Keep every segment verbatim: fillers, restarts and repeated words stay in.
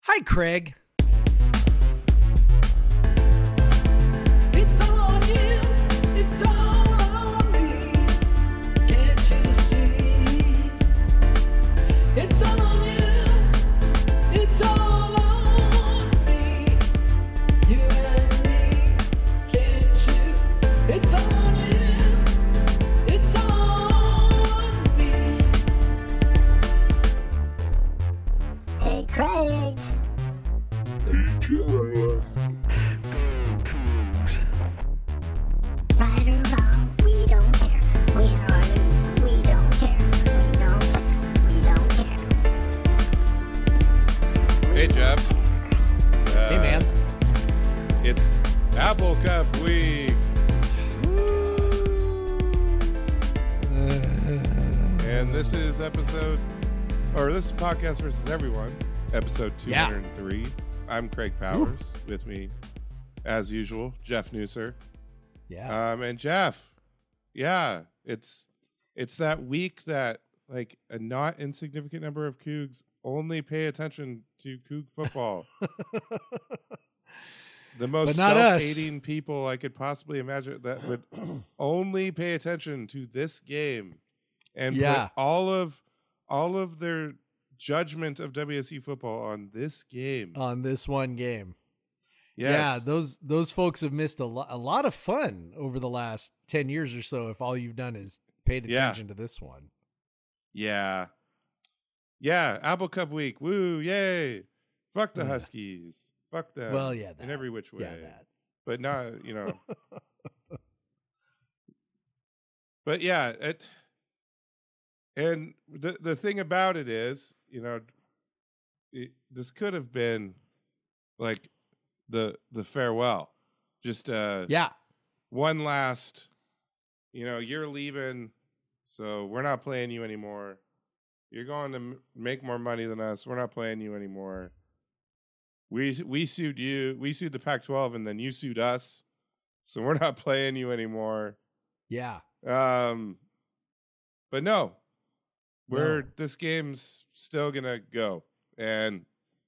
Hi, Craig. It's all on you, it's all on me. Can't you see? It's all on you, it's all on me. You and me, can't you? It's all on you, it's all on me. Hey, Craig. Right or wrong, we don't care. Win or lose, we don't care. We don't care. We don't care. Hey, Jeff. Uh, Hey, man. It's Apple Cup week. And this is episode, or this is Podcast versus Everyone, episode two hundred three. I'm Craig Powers. With me, as usual, Jeff Newser. Yeah. Um, and Jeff, yeah, it's it's that week that like a not insignificant number of Cougs only pay attention to Coug football. The most But not us. self-hating people I could possibly imagine that would only pay attention to this game and Yeah. put all of all of their judgment of W S U football on this game. On this one game. Yes. Yeah, those those folks have missed a, lo- a lot of fun over the last ten years or so if all you've done is paid Yeah. attention to this one. Yeah. Yeah. Apple Cup week. Woo. Yay. Fuck the Yeah. Huskies. Fuck them. Well, yeah, that. In every which way. Yeah, that. But not, you know. But yeah, it. And the the thing about it is, you know, it, this could have been like the the farewell. Just uh Yeah. one last, you know, you're leaving, so we're not playing you anymore. You're going to m- make more money than us. We're not playing you anymore. We we sued you. We sued the Pac twelve, and then you sued us, so we're not playing you anymore. Yeah. Um, but no, we're No. this game's still gonna go, and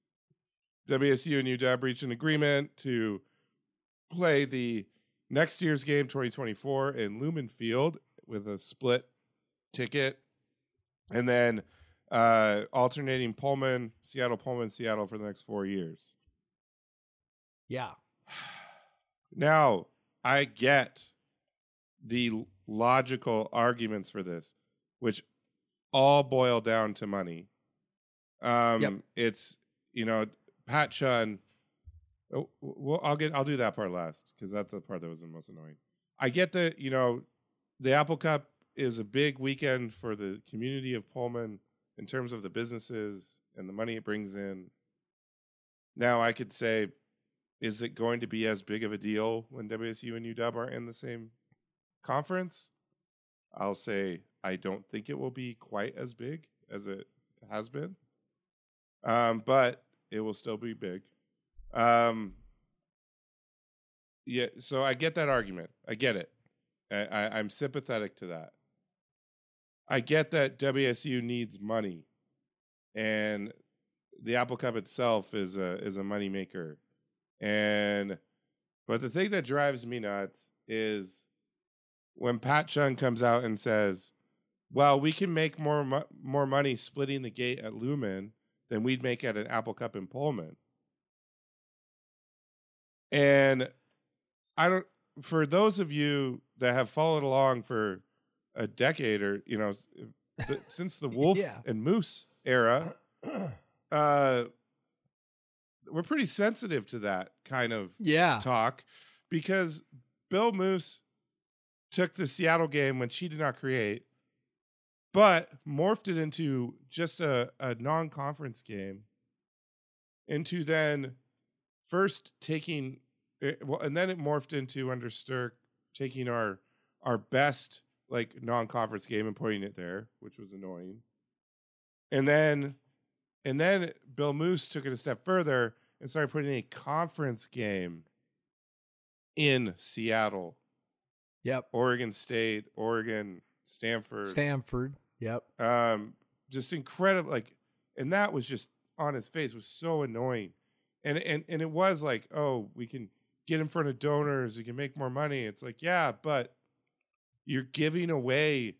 W S U and U W reached an agreement to play the next year's game, twenty twenty-four, in Lumen Field with a split ticket, and then uh, alternating Pullman, Seattle, Pullman, Seattle for the next four years. Yeah. Now, I get the logical arguments for this, which all boil down to money. Um, Yep. It's, you know, Pat Chun. Oh, well, I'll get. I'll do that part last because that's the part that was the most annoying. I get that, you know, the Apple Cup is a big weekend for the community of Pullman in terms of the businesses and the money it brings in. Now, I could say, is it going to be as big of a deal when W S U and U W are in the same conference? I'll say I don't think it will be quite as big as it has been, um, but it will still be big. Um, yeah, so I get that argument. I get it. I, I, I'm sympathetic to that. I get that W S U needs money, and the Apple Cup itself is a is a moneymaker. And but the thing that drives me nuts is when Pat Chun comes out and says, "Well, we can make more mo- more money splitting the gate at Lumen than we'd make at an Apple Cup in Pullman." And I don't. For those of you that have followed along for a decade, or you know, the, since the Wolf Yeah. and Moose era, uh, we're pretty sensitive to that kind of Yeah. talk because Bill Moose took the Seattle game when she did not create, but morphed it into just a, a non-conference game into then first taking it, well, and then it morphed into under Stirk taking our our best like non-conference game and putting it there, which was annoying. And then and then Bill Moose took it a step further and started putting a conference game in Seattle, Yep. Oregon State, Oregon, Stanford. Stanford. Yep. Um, just incredible. Like, and that was just on his face was so annoying. And and and it was like, oh, we can get in front of donors, we can make more money. It's like, yeah, but you're giving away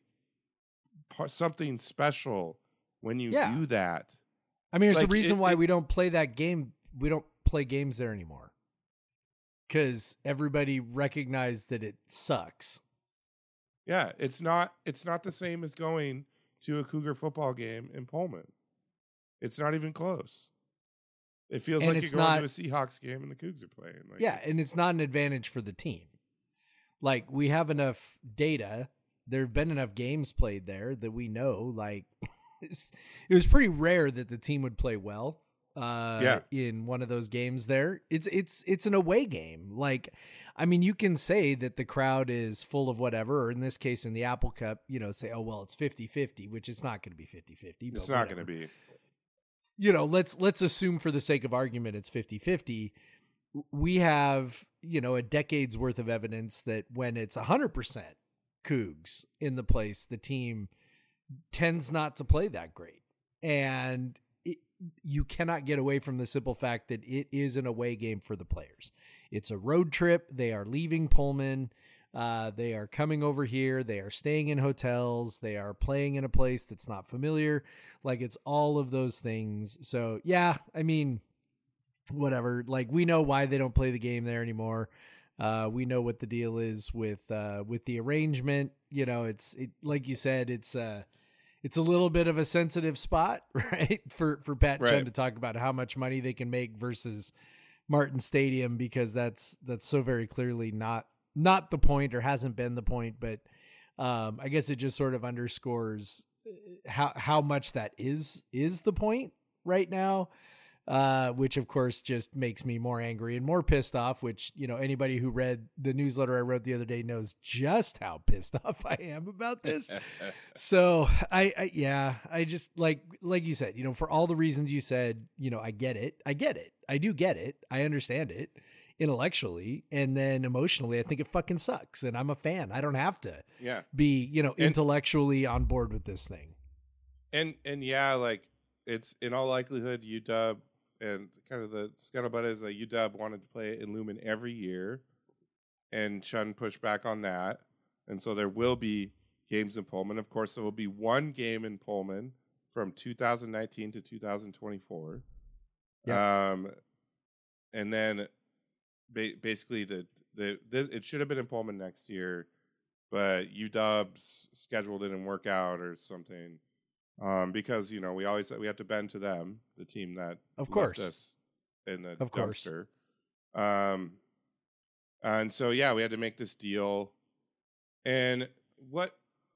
p- something special when you Yeah. do that. I mean, there's Like, a reason it- why it- we don't play that game. We don't play games there anymore because everybody recognized that it sucks. Yeah, it's not it's not the same as going to a Cougar football game in Pullman. It's not even close. It feels And like it's you're going not- to a Seahawks game and the Cougs are playing. Like, Yeah, it's- and it's not an advantage for the team. Like, we have enough data. There have been enough games played there that we know, like, it's, it was pretty rare that the team would play well uh, Yeah. in one of those games there. It's it's it's an away game. Like, I mean, you can say that the crowd is full of whatever, or in this case, in the Apple Cup, you know, say, oh, well, it's fifty-fifty, which it's not going to be fifty-fifty. it's but not going to whatever. be. You know, let's let's assume for the sake of argument it's fifty-fifty. We have, you know, a decade's worth of evidence that when it's one hundred percent Cougs in the place, the team tends not to play that great. And it, you cannot get away from the simple fact that it is an away game for the players. It's a road trip. They are leaving Pullman. Uh, they are coming over here. They are staying in hotels. They are playing in a place that's not familiar. Like, it's all of those things. So, yeah, I mean, whatever. Like, we know why they don't play the game there anymore. Uh, we know what the deal is with uh, with the arrangement. You know, it's it, like you said, it's uh, it's a little bit of a sensitive spot, right? For for Pat Chun Right. to talk about how much money they can make versus Martin Stadium, because that's that's so very clearly not not the point, or hasn't been the point. But um, I guess it just sort of underscores how how much that is is the point right now. Uh, which of course just makes me more angry and more pissed off, which, you know, anybody who read the newsletter I wrote the other day knows just how pissed off I am about this. So I, I, yeah, I just like, like you said, you know, for all the reasons you said, you know, I get it. I get it. I do get it. I understand it intellectually, and then emotionally, I think it fucking sucks. And I'm a fan. I don't have to Yeah. be, you know, And- intellectually on board with this thing. And and yeah, like, it's in all likelihood U W and kind of the scuttlebutt is that U W wanted to play in Lumen every year, and Chun pushed back on that, and so there will be games in Pullman. Of course, there will be one game in Pullman from two thousand nineteen to two thousand twenty-four. Um, and then ba- basically the the this it should have been in Pullman next year, but U W's schedule didn't work out or something. Um, because, you know, we always we have to bend to them, the team that Of left course. us in the Of course. dumpster. Um, and so yeah, we had to make this deal. And what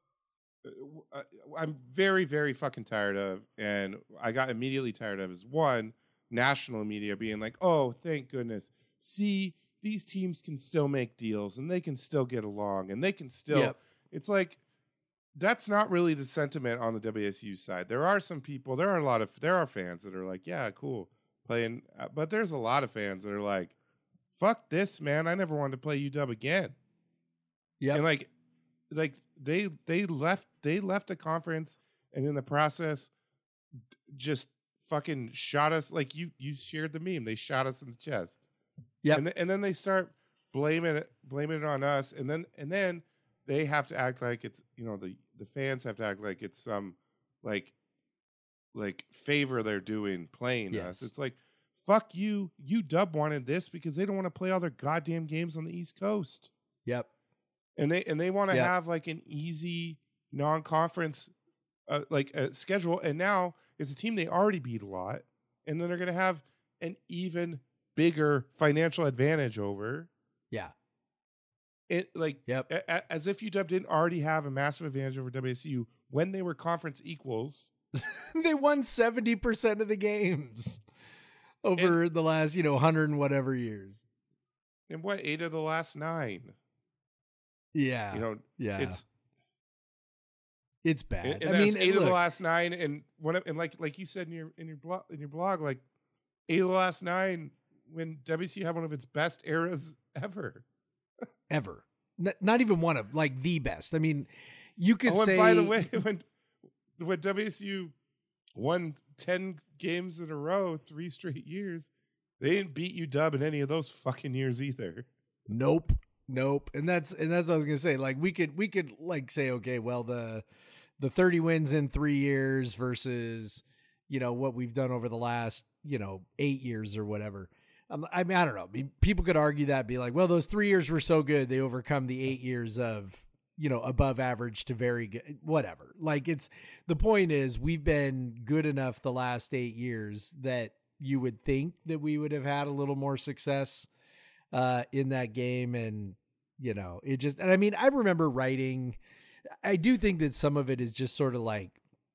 uh, I'm very very fucking tired of, and I got immediately tired of, is one, national media being like, "Oh, thank goodness, see, these teams can still make deals and they can still get along and they can still." Yep. It's like, that's not really the sentiment on the W S U side. There are some people, there are a lot of, there are fans that are like, yeah, cool, playing. uh, But there's a lot of fans that are like, fuck this, man. I never wanted to play U W again. Yeah. And like, like they they left they left the conference, and in the process, d- just fucking shot us. Like you you shared the meme. They shot us in the chest. Yep. And th- and then they start blaming it blaming it on us, and then and then they have to act like it's, you know, the the fans have to act like it's some like like favor they're doing playing Yes. us. It's like, fuck you. U W wanted this because they don't want to play all their goddamn games on the East Coast. Yep. And they and they want to Yeah. have like an easy non-conference uh, like uh, schedule. And now it's a team they already beat a lot, and then they're going to have an even bigger financial advantage over Yeah. it. Like Yep. a- a- as if U W didn't already have a massive advantage over W S U when they were conference equals. They won seventy percent of the games over the last, you know, hundred and whatever years. And what, eight of the last nine? Yeah. You know, yeah. it's it's bad. and, and I that's mean, eight of the look, last nine, and one of, and like like you said in your in your blog in your blog, like eight of the last nine when W S U had one of its best eras ever. ever. N- not even one of, like, the best. I mean, you could Oh, and say by the way, when when W S U won ten games in a row, three straight years. They didn't beat U W in any of those fucking years either. Nope. Nope. And that's and that's what I was gonna say. Like we could we could like say, okay, well the the thirty wins in three years versus, you know, what we've done over the last, you know, eight years or whatever. Um, I mean, I don't know. I mean, people could argue that, be like, well, those three years were so good, they overcome the eight years of, you know, above average to very good, whatever. Like it's, the point is we've been good enough the last eight years that you would think that we would have had a little more success uh, in that game. And, you know, it just, and I mean, I remember writing, I do think that some of it is just sort of like,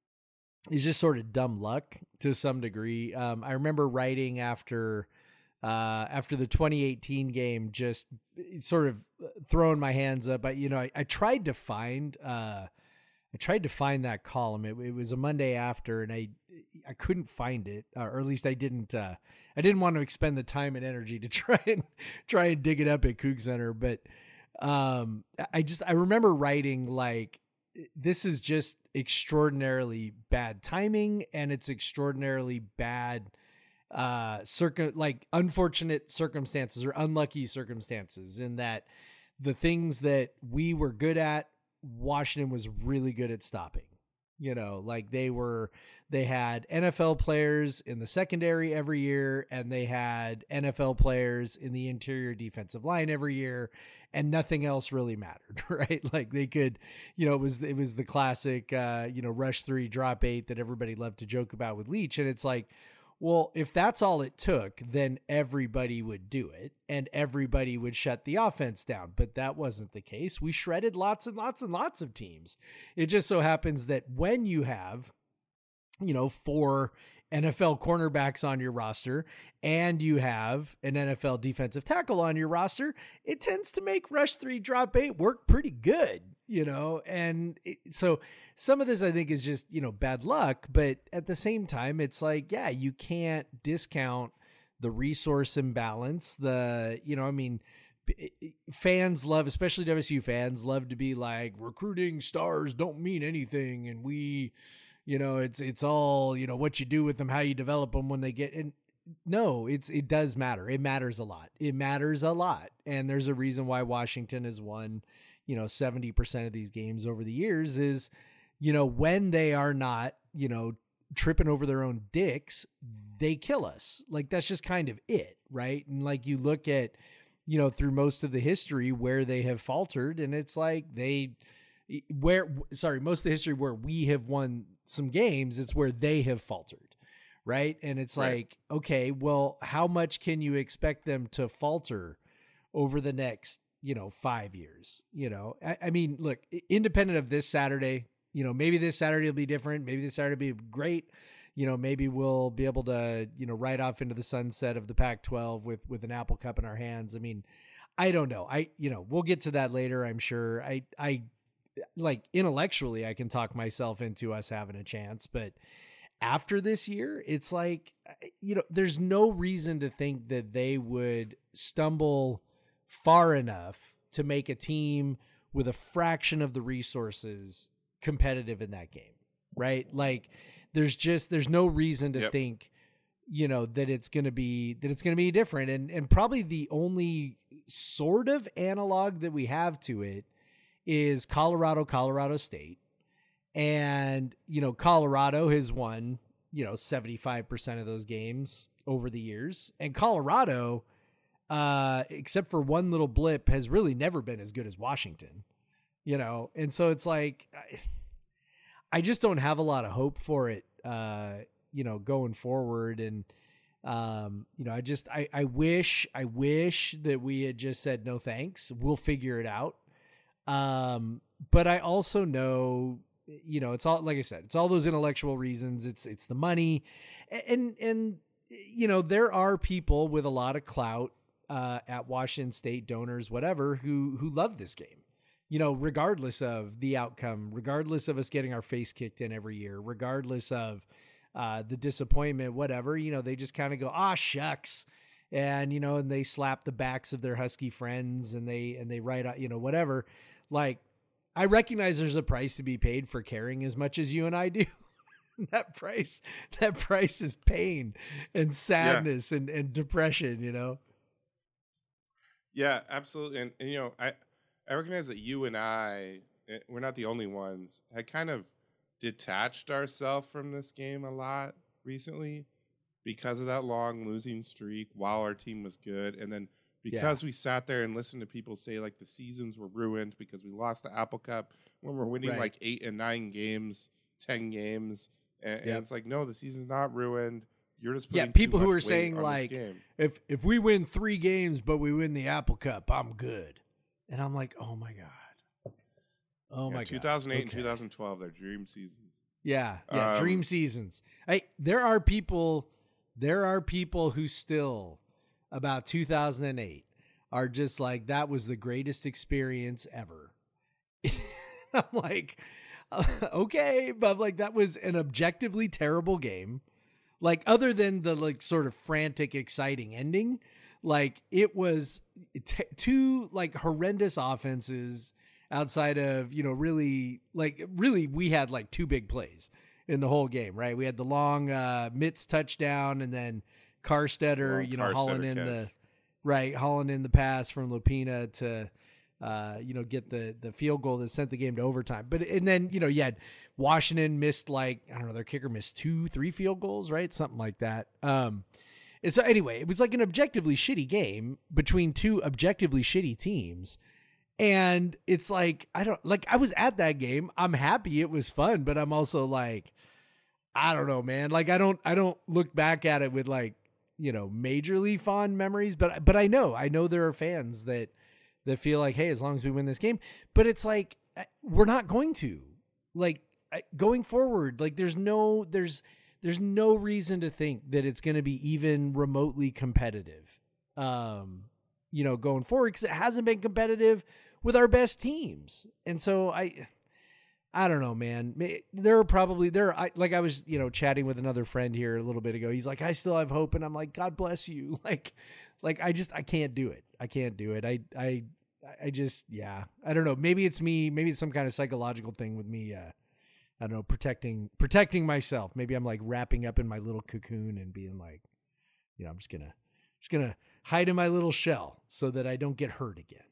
is just sort of dumb luck to some degree. Um, I remember writing after, uh, after the twenty eighteen game, just sort of throwing my hands up. But, you know, I, I tried to find, uh, I tried to find that column. It, it was a Monday after, and I, I couldn't find it, or at least I didn't, uh, I didn't want to expend the time and energy to try and try and dig it up at Coug Center. But, um, I just, I remember writing like, this is just extraordinarily bad timing, and it's extraordinarily bad, uh, circum like unfortunate circumstances or unlucky circumstances, in that the things that we were good at, Washington was really good at stopping. You know, like they were, they had N F L players in the secondary every year, and they had N F L players in the interior defensive line every year, and nothing else really mattered, right? Like they could, you know, it was, it was the classic, uh, you know, rush three, drop eight that everybody loved to joke about with Leach. And it's like, well, if that's all it took, then everybody would do it and everybody would shut the offense down. But that wasn't the case. We shredded lots and lots and lots of teams. It just so happens that when you have, you know, four N F L cornerbacks on your roster and you have an N F L defensive tackle on your roster, it tends to make rush three, drop eight work pretty good, you know? And it, so some of this I think is just, you know, bad luck, but at the same time, it's like, yeah, you can't discount the resource imbalance. The, you know, I mean, fans love, especially W S U fans love to be like, recruiting stars don't mean anything. And we, you know, it's, it's all, you know, what you do with them, how you develop them when they get in. No, it's, it does matter. It matters a lot. It matters a lot. And there's a reason why Washington has won, you know, seventy percent of these games over the years is, you know, when they are not, you know, tripping over their own dicks, they kill us. Like, that's just kind of it. Right. And like, you look at, you know, through most of the history where they have faltered, and it's like they, where, sorry, most of the history where we have won some games, it's where they have faltered. Right. And it's Right. like, okay, well, how much can you expect them to falter over the next, you know, five years? You know, I, I mean, look, independent of this Saturday, you know, maybe this Saturday will be different. Maybe this Saturday will be great. You know, maybe we'll be able to, you know, ride off into the sunset of the Pac twelve with, with an Apple Cup in our hands. I mean, I don't know. I, you know, we'll get to that later, I'm sure. I, I, like intellectually, I can talk myself into us having a chance, but after this year, it's like, you know, there's no reason to think that they would stumble far enough to make a team with a fraction of the resources competitive in that game, right? Like there's just, there's no reason to Yep. think, you know, that it's going to be, that it's going to be different. And, and probably the only sort of analog that we have to it is Colorado, Colorado State. And, you know, Colorado has won, you know, seventy-five percent of those games over the years. And Colorado, uh, except for one little blip, has really never been as good as Washington, you know? And so it's like, I, I just don't have a lot of hope for it, uh, you know, going forward. And, um, you know, I just, I, I wish, I wish that we had just said, no, thanks, we'll figure it out. Um, but I also know, you know, it's all, like I said, it's all those intellectual reasons. It's, it's the money, and, and, you know, there are people with a lot of clout, uh, at Washington State, donors, whatever, who, who love this game, you know, regardless of the outcome, regardless of us getting our face kicked in every year, regardless of, uh, the disappointment, whatever, you know, they just kind of go, ah, shucks. And, you know, and they slap the backs of their Husky friends and they, and they write out, you know, whatever. Like, I recognize there's a price to be paid for caring as much as you and I do. that price, that price is pain and sadness and, and depression, you know? Yeah, absolutely. And, and you know, I, I recognize that you and I, eh, we're not the only ones, had kind of detached ourselves from this game a lot recently because of that long losing streak while our team was good. And then because yeah. we sat there and listened to people say like the seasons were ruined because we lost the Apple Cup when we're winning right. like eight and nine games, ten games. And, yep. and it's like, no, the season's not ruined. You're just putting yeah, people too who much are saying weight on like, this game. if if we win three games but we win the Apple Cup, I'm good. And I'm like, oh my god, oh yeah, my two thousand eight god, and okay. two thousand twelve, they're dream seasons. Yeah, yeah, um, dream seasons. Hey, there are people, there are people who still about two thousand eight are just like that was the greatest experience ever. I'm like, okay, but like that was an objectively terrible game. Like other than the like sort of frantic, exciting ending, like it was t- two like horrendous offenses outside of, you know, really like really we had like two big plays in the whole game, right? We had the long uh, Mitz touchdown and then Carstetter, you know, Carstetter hauling in catch. the right, hauling in the pass from Lupina to uh, you know, get the the field goal that sent the game to overtime. But and then, you know, you had Washington missed like, I don't know, their kicker missed two, three field goals, right? Something like that. Um, and so anyway, it was like an objectively shitty game between two objectively shitty teams. And it's like, I don't like, I was at that game. I'm happy it was fun, but I'm also like, I don't know, man. Like, I don't, I don't look back at it with like, you know, majorly fond memories, but, but I know, I know there are fans that, that feel like, hey, as long as we win this game, but it's like, we're not going to like going forward. Like there's no, there's, there's no reason to think that it's going to be even remotely competitive. Um, you know, going forward, cause it hasn't been competitive with our best teams. And so I, I don't know, man. There are probably there. I like I was, you know, chatting with another friend here a little bit ago. He's like, I still have hope, and I'm like, God bless you. Like, like I just I can't do it. I can't do it. I I I just yeah. I don't know. Maybe it's me. Maybe it's some kind of psychological thing with me. Uh, I don't know, protecting protecting myself. Maybe I'm like wrapping up in my little cocoon and being like, you know, I'm just gonna just gonna hide in my little shell so that I don't get hurt again.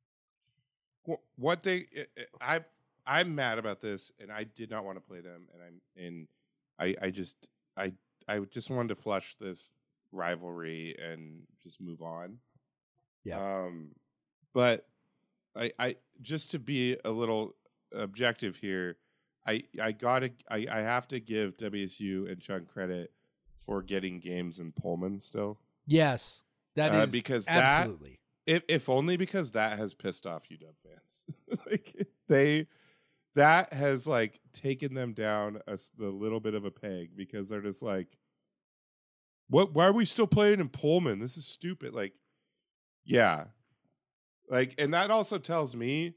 What they I. I'm mad about this, and I did not want to play them, and I'm and I I just I I just wanted to flush this rivalry and just move on. Yeah. Um, but I I just to be a little objective here, I I gotta I I have to give W S U and Chun credit for getting games in Pullman still. Yes, that is uh, because absolutely. That, if if only because that has pissed off U W fans. Like they. That has like taken them down a, a little bit of a peg because they're just like, what? Why are we still playing in Pullman? This is stupid. Like, yeah, like, and that also tells me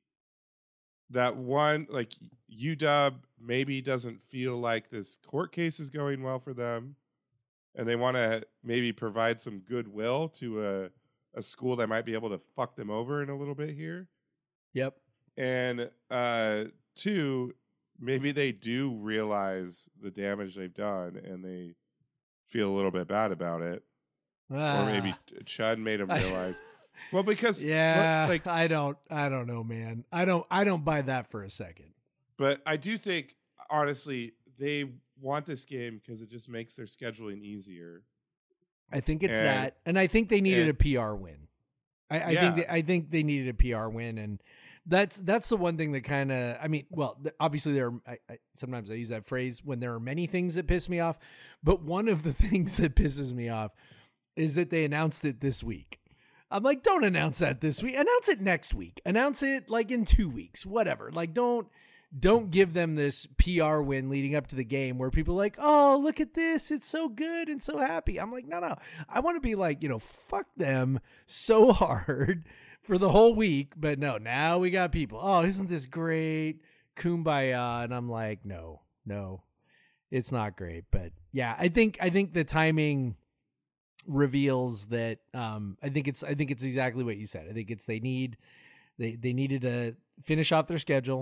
that one, like U W maybe doesn't feel like this court case is going well for them, and they want to maybe provide some goodwill to a a school that might be able to fuck them over in a little bit here. Yep. And uh, two, maybe they do realize the damage they've done and they feel a little bit bad about it. Ah. Or maybe Chun made them realize. Well, because yeah, what, like I don't, I don't know, man. I don't, I don't buy that for a second. But I do think, honestly, they want this game because it just makes their scheduling easier. I think it's and, that, and I think they needed and, a P R win. I, I yeah. think, they, I think they needed a P R win, and. That's that's the one thing that kind of, I mean, well, obviously there are, I, I, sometimes I use that phrase when there are many things that piss me off, but one of the things that pisses me off is that they announced it this week. I'm like, don't announce that this week. Announce it next week. Announce it like in two weeks, whatever. Like, don't, don't give them this P R win leading up to the game where people are like, oh, look at this. It's so good and so happy. I'm like, no, no, I want to be like, you know, fuck them so hard for the whole week, but no, now we got people. Oh, isn't this great? Kumbaya. And I'm like, no, no, it's not great. But yeah, I think, I think the timing reveals that, um, I think it's, I think it's exactly what you said. I think it's, they need, they, they needed to finish off their schedule.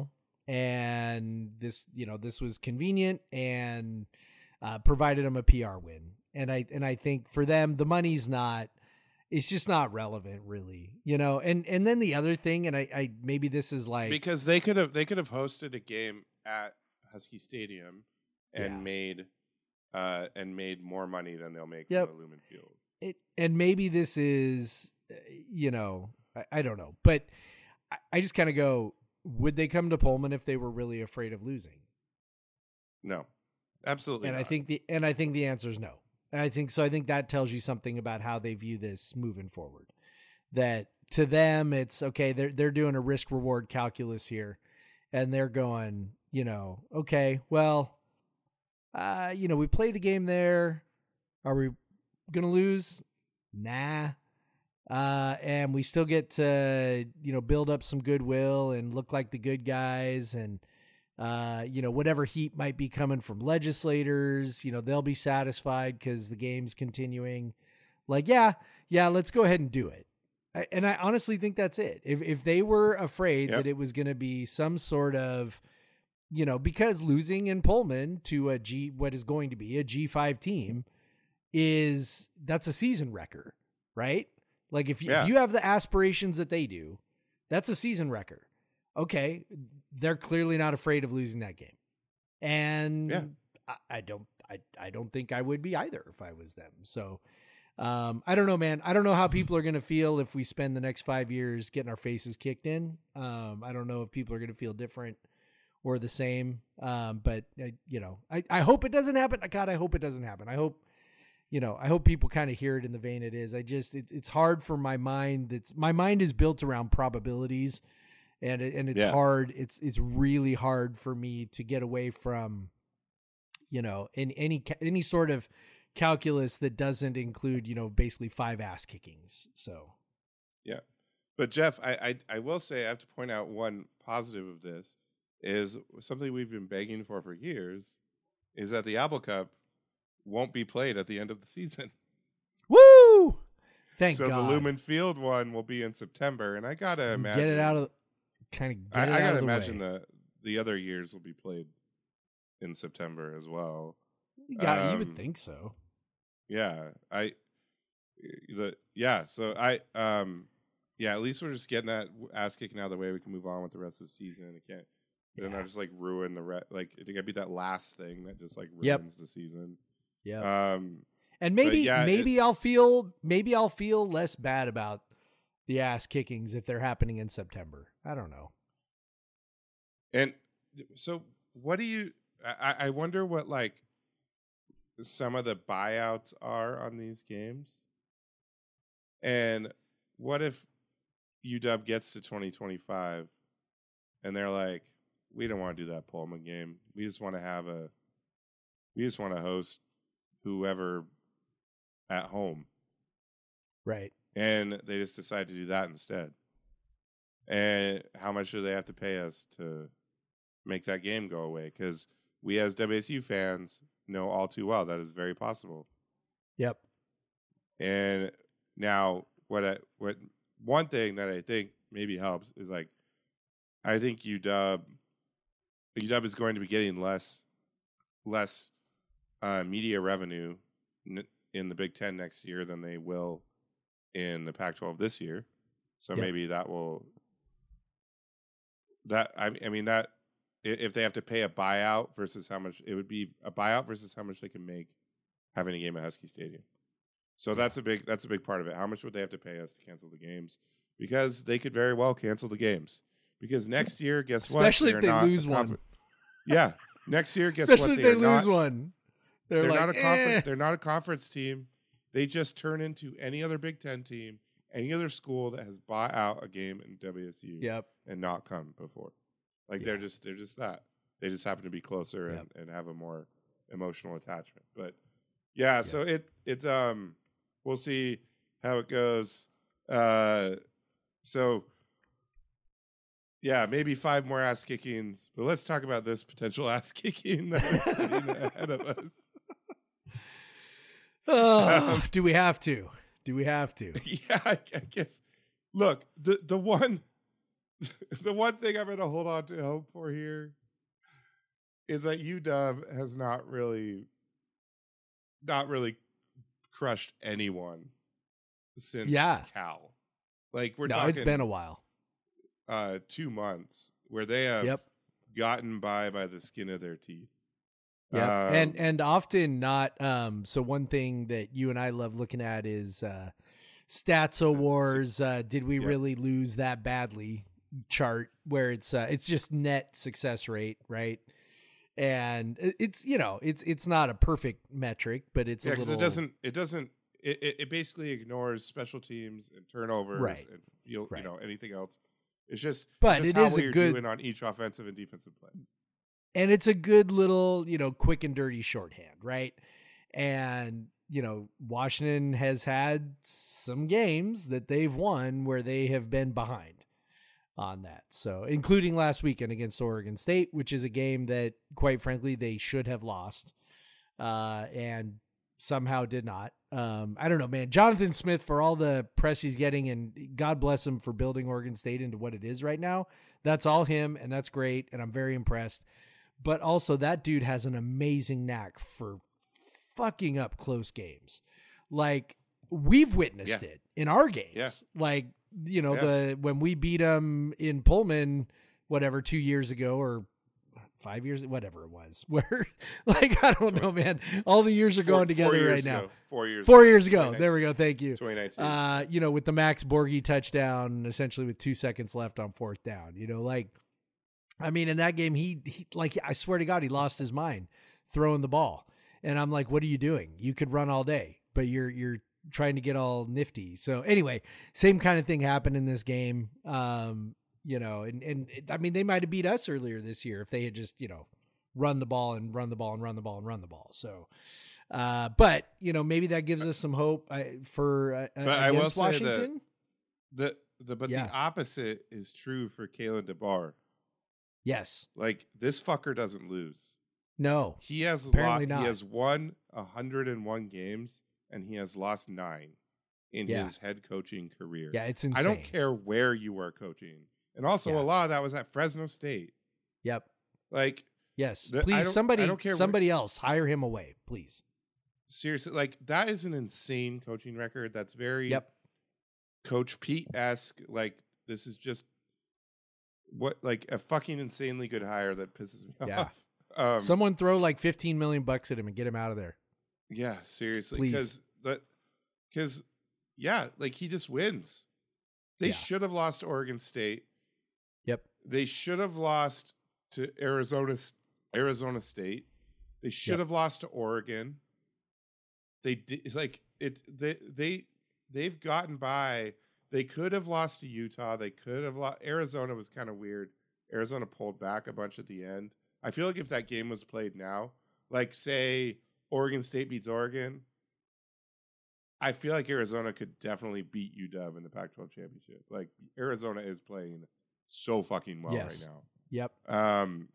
and this, you know, this was convenient and uh, provided them a P R win. And I and I think for them, the money's not. It's just not relevant, really, you know. And and then the other thing, and I, I maybe this is like because they could have they could have hosted a game at Husky Stadium and Yeah. made uh, and made more money than they'll make Yep. from the Lumen Field. it, and maybe this is, uh, you know, I, I don't know, but I, I just kind of go, would they come to Pullman if they were really afraid of losing? No, absolutely. And I not. think the and I think the answer is no. And I think so. I think that tells you something about how they view this moving forward. That to them, it's okay. They're they're doing a risk reward calculus here, and they're going, you know, okay, well, uh, you know, we play the game there. Are we gonna lose? Nah. Uh, and we still get to, you know, build up some goodwill and look like the good guys, and uh, you know, whatever heat might be coming from legislators, you know, they'll be satisfied because the game's continuing. Like, yeah, yeah, let's go ahead and do it. I, and I honestly think that's it. If if they were afraid Yep. that it was going to be some sort of, you know, because losing in Pullman to a G, what is going to be a G five team, is that's a season wrecker, right? Like if you, Yeah. if you have the aspirations that they do, that's a season wrecker. Okay, they're clearly not afraid of losing that game, and Yeah. I, I don't, I, I don't think I would be either if I was them. So, um, I don't know, man. I don't know how people are going to feel if we spend the next five years getting our faces kicked in. Um, I don't know if people are going to feel different or the same. Um, but uh, you know, I, I hope it doesn't happen. God, I hope it doesn't happen. I hope, you know, I hope people kind of hear it in the vein it is. I just, it, it's hard for my mind. That's my mind is built around probabilities. And it, and it's Yeah. hard. It's it's really hard for me to get away from, you know, in any ca- any sort of calculus that doesn't include, you know, basically five ass kickings. So Yeah. But Jeff, I, I I will say I have to point out one positive of this is something we've been begging for for years is that the Apple Cup won't be played at the end of the season. woo! Thank so God. the Lumen Field one will be in September, and I gotta imagine Get it out of kind of get I, it I out gotta of the imagine way. the the other years will be played in September as well. You got you would um, think so. Yeah, I the yeah. So I um yeah. At least we're just getting that ass kicking out of the way. We can move on with the rest of the season. It can't. Then Yeah. I just like ruin the re- like it could be that last thing that just like ruins Yep. the season. Yeah. Um, And maybe yeah, it- maybe I'll feel maybe I'll feel less bad about the ass kickings if they're happening in September. I don't know. and so what do you? I, I wonder what like some of the buyouts are on these games, and what if U W gets to twenty twenty-five and they're like, we don't want to do that Pullman game. We just want to have a, we just want to host whoever at home. Right. And they just decide to do that instead. And how much do they have to pay us to make that game go away? Because we as W S U fans know all too well that is very possible. Yep. And now, what I, what one thing that I think maybe helps is like, I think U W U W is going to be getting less less uh, media revenue n- in the Big Ten next year than they will in the Pac twelve this year. So Yep. maybe that will that I, I mean that i- if they have to pay a buyout versus how much it would be a buyout versus how much they can make having a game at Husky Stadium. So that's a big that's a big part of it. How much would they have to pay us to cancel the games? Because they could very well cancel the games. Because next year, guess what? Especially if They're they not lose a one. confer- Yeah, next year, guess Especially what? if they are lose not, one. They're, They're like, not a conference. "Eh." They're not a conference team. They just turn into any other Big Ten team, any other school that has bought out a game in W S U Yep. and not come before. Like Yeah. they're just they're just that. They just happen to be closer Yep. and, and have a more emotional attachment. But yeah, so it it um we'll see how it goes. Uh, so. Yeah, maybe five more ass kickings, but let's talk about this potential ass kicking that is sitting ahead of us. Oh, Um, do we have to? Do we have to? Yeah, I, I guess. Look, the the one, the one thing I'm going to hold on to hope for here is that U W has not really, not really crushed anyone since Yeah. Cal. Like we're no, talking, it's been a while. uh, two months where they have Yep. gotten by by the skin of their teeth. Yeah, Um, and and often not. Um, so one thing that you and I love looking at is uh, stats awards. Uh, did we yeah. really lose that badly? Chart where it's uh, it's just net success rate, right? And it- it's you know it's it's not a perfect metric, but it's yeah, a because little it doesn't, it doesn't, it, it, it basically ignores special teams and turnovers Right. and field, Right. you know, anything else. It's just, But just it how is well a you're good- doing on each offensive and defensive play. and it's a good little, you know, quick and dirty shorthand, right? And, you know, Washington has had some games that they've won where they have been behind on that. So, including last weekend against Oregon State, which is a game that, quite frankly, they should have lost uh, and somehow did not. Um, I don't know, man. Jonathan Smith, for all the press he's getting, and God bless him for building Oregon State into what it is right now. That's all him, and that's great, and I'm very impressed. But also, that dude has an amazing knack for fucking up close games. Like, we've witnessed Yeah. it in our games. Yeah. Like, you know, Yeah. the when we beat them in Pullman, whatever, two years ago or five years, whatever it was, where, like, I don't know, man. All the years are Four- going four together years right now. ago. Four years Four ago. years ago. twenty There we go. Thank you. twenty nineteen. Uh, you know, with the Max Borghi touchdown, essentially with two seconds left on fourth down, you know, like, I mean, in that game, he, he like, I swear to God, he lost his mind throwing the ball. And I'm like, what are you doing? You could run all day, but you're, you're trying to get all nifty. So anyway, same kind of thing happened in this game. Um, you know, and, and it- I mean, they might've beat us earlier this year if they had just, you know, run the ball and run the ball and run the ball and run the ball. So, uh, but you know, maybe that gives us some hope I, for, uh, But I will against say that- Washington. the, the, but Yeah. the opposite is true for Kalen DeBar. Yes. Like, this fucker doesn't lose. No. He has Apparently lo- not. He has won one hundred one games, and he has lost nine in Yeah. his head coaching career. Yeah. It's insane. I don't care where you are coaching, and also Yeah. a lot of that was at Fresno State. Yep. Like, Yes. The- I please, don't- somebody, I don't care where- somebody else hire him away, please. seriously, like, that is an insane coaching record. That's very Yep. Coach Pete-esque. Like, this is just what, like, a fucking insanely good hire that pisses me Yeah. off. Um, Someone throw like fifteen million bucks at him and get him out of there. Yeah, seriously, Please. because that, because yeah, like, he just wins. They Yeah. should have lost to Oregon State. Yep. They should have lost to Arizona Arizona State. They should Yep. have lost to Oregon. They did, like, it. They they they've gotten by. They could have lost to Utah. They could have lost. Arizona was kind of weird. Arizona pulled back a bunch at the end. I feel like if that game was played now, like, say Oregon State beats Oregon, I feel like Arizona could definitely beat U W in the Pac twelve championship. Like, Arizona is playing so fucking well Yes. right now. Yep. Um,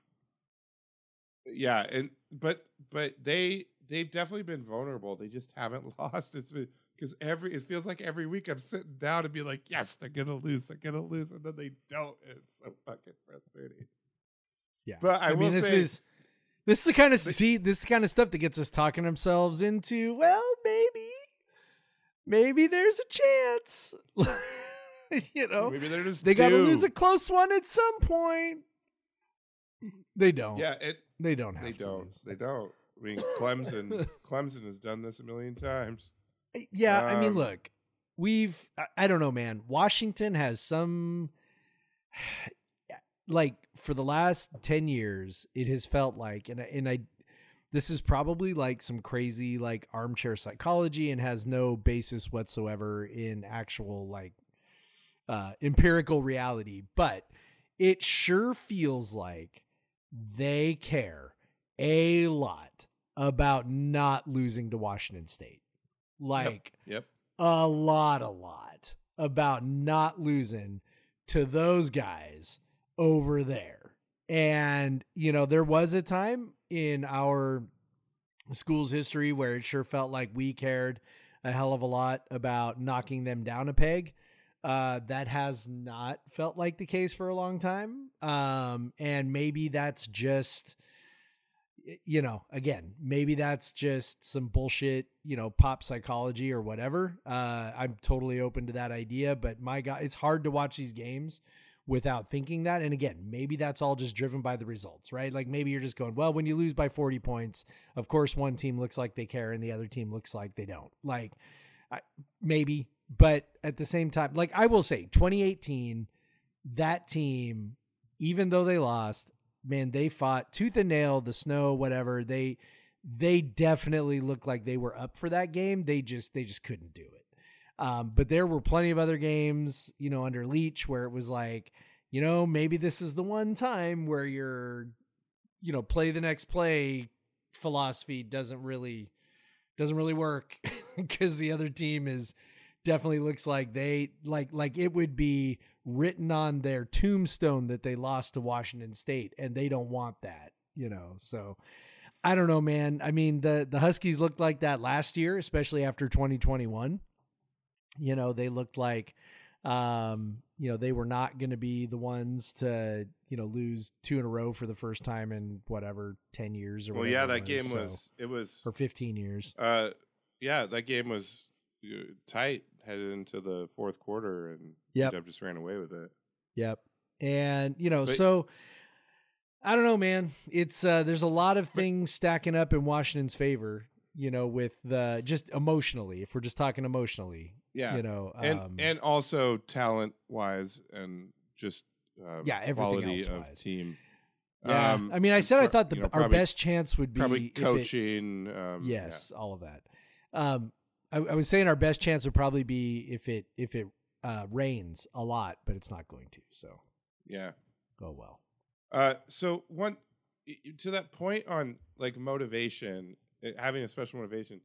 yeah, and but but they they've definitely been vulnerable. They just haven't lost. It's been because every it feels like every week I'm sitting down and be like, yes, they're gonna lose, they're gonna lose, and then they don't. It's so fucking frustrating. Yeah. But I, I, will mean, this say, is, this is the kind of, see, this is the kind of stuff that gets us talking ourselves into, well, maybe, maybe there's a chance, you know, maybe they're just they got to due. lose a close one at some point. They don't. Yeah, it, They don't have they to don't. lose. They don't. I mean, Clemson, Clemson has done this a million times. Yeah, I mean, Um, look, we've I, I don't know, man. Washington has some like for the last ten years, it has felt like, and I, and I, this is probably like some crazy like armchair psychology and has no basis whatsoever in actual like uh, empirical reality, but it sure feels like they care a lot about not losing to Washington State. Like Yep. a lot, a lot about not losing to those guys over there. And, you know, there was a time in our school's history where it sure felt like we cared a hell of a lot about knocking them down a peg. Uh, that has not felt like the case for a long time. Um, and maybe that's just, you know, again, maybe that's just some bullshit, you know, pop psychology or whatever. Uh, I'm totally open to that idea, but my God, it's hard to watch these games without thinking that. And again, maybe that's all just driven by the results, right? Like maybe you're just going, well, when you lose by forty points, of course, one team looks like they care and the other team looks like they don't. Like I, maybe, but at the same time, like I will say twenty eighteen, that team, even though they lost, man, they fought tooth and nail, the snow, whatever. They, they definitely looked like they were up for that game. They just, they just couldn't do it. Um, but there were plenty of other games, you know, under Leach where it was like, you know, maybe this is the one time where your, you know, play the next play philosophy doesn't really, doesn't really work because the other team is definitely looks like they like, like it would be written on their tombstone that they lost to Washington State and they don't want that, you know? So I don't know, man. I mean, the, the Huskies looked like that last year, especially after twenty twenty-one. You know, they looked like, um, you know, they were not going to be the ones to, you know, lose two in a row for the first time in whatever, ten years or Well, whatever. yeah, it that was, game so- was, it was, for fifteen years. uh, yeah, that game was uh, tight headed into the fourth quarter, and Yep. U W just ran away with it. Yep. And, you know, But- so I don't know, man. It's, uh, there's a lot of things stacking up in Washington's favor, you know, with the, just emotionally, if we're just talking emotionally, Yeah, you know, and um, and also talent wise, and just um, Yeah, everything quality else of wise. team. yeah. Um, I mean, I said I pro- thought the, you know, our probably- best chance would be probably if it- coaching. um, yeah. Yes, all of that. Um, I, I was saying our best chance would probably be if it if it uh, rains a lot, but it's not going to. So, yeah. oh well. Uh, so one i- i- to that point on like motivation, uh, having a special motivation,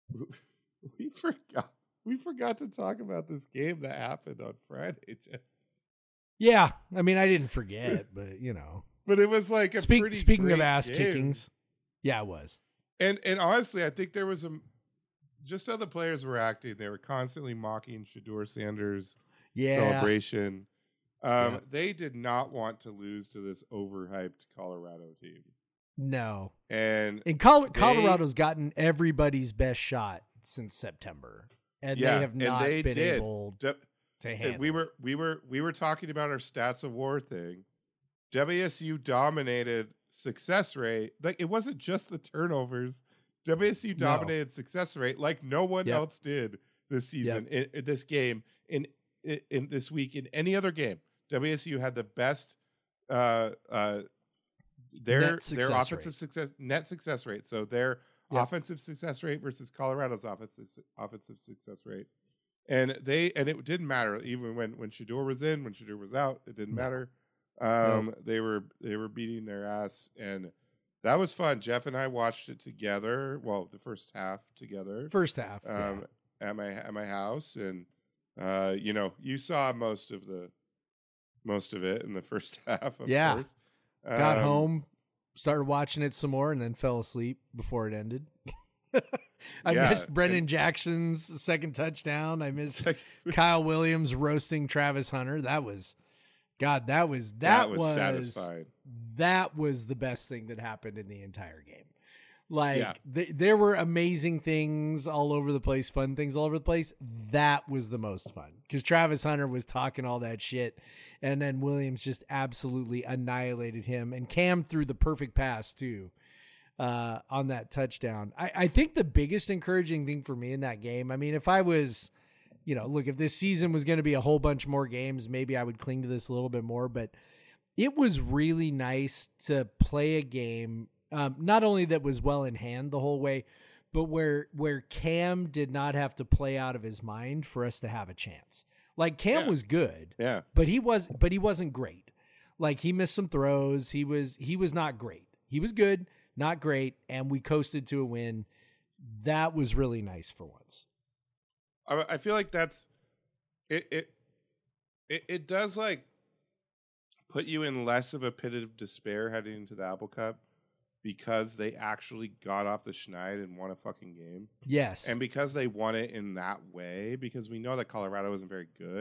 we forgot we forgot to talk about this game that happened on Friday, Jeff. Yeah, I mean, I didn't forget, but you know, But it was like a Speak, pretty speaking of great ass game. kickings, yeah, it was. And and honestly, I think there was a just how the players were acting. They were constantly mocking Shador Sanders' Yeah, celebration. Um, Yeah. They did not want to lose to this overhyped Colorado team. no. And And Col- They- Colorado's gotten everybody's best shot since September, and Yeah, they have and not they been did. able d- to and handle. we it. were we were we were talking about our stats of war thing. W S U dominated success rate. Like it wasn't just the turnovers. W S U No. dominated success rate like no one Yep. else did this season in, in this game in, in in this week in any other game. W S U had the best uh uh their Net their success offensive rate. success net success rate. So their Yep. offensive success rate versus Colorado's offensive offensive success rate. And they and it didn't matter even when when Shador was in, when Shador was out, it didn't No. matter. Um, they were they were beating their ass, and that was fun. Jeff and I watched it together. Well, the first half together, First half. yeah. um, at my at my house, and uh, you know, you saw most of the most of it in the first half. Of Yeah. course. Got Um, home, started watching it some more, and then fell asleep before it ended. I Yeah, missed Brennan and- Jackson's second touchdown. I missed Like, Kyle Williams roasting Travis Hunter. That was, God, that was that, that was, was satisfying. That was the best thing that happened in the entire game. Like Yeah. th- there were amazing things all over the place, fun things all over the place. That was the most fun because Travis Hunter was talking all that shit, and then Williams just absolutely annihilated him. And Cam threw the perfect pass too uh, on that touchdown. I, I think the biggest encouraging thing for me in that game. I mean, if I was, you know, look, if this season was going to be a whole bunch more games, maybe I would cling to this a little bit more. But it was really nice to play a game. Um, not only that was well in hand the whole way, but where where Cam did not have to play out of his mind for us to have a chance. Like Cam Yeah. was good, Yeah, but he was but he wasn't great. Like he missed some throws. He was he was not great. He was good, not great, and we coasted to a win. That was really nice for once. I, I feel like that's it, it. It it does like put you in less of a pit of despair heading into the Apple Cup because they actually got off the schneid and won a fucking game, Yes. and because they won it in that way. Because we know that Colorado isn't very good,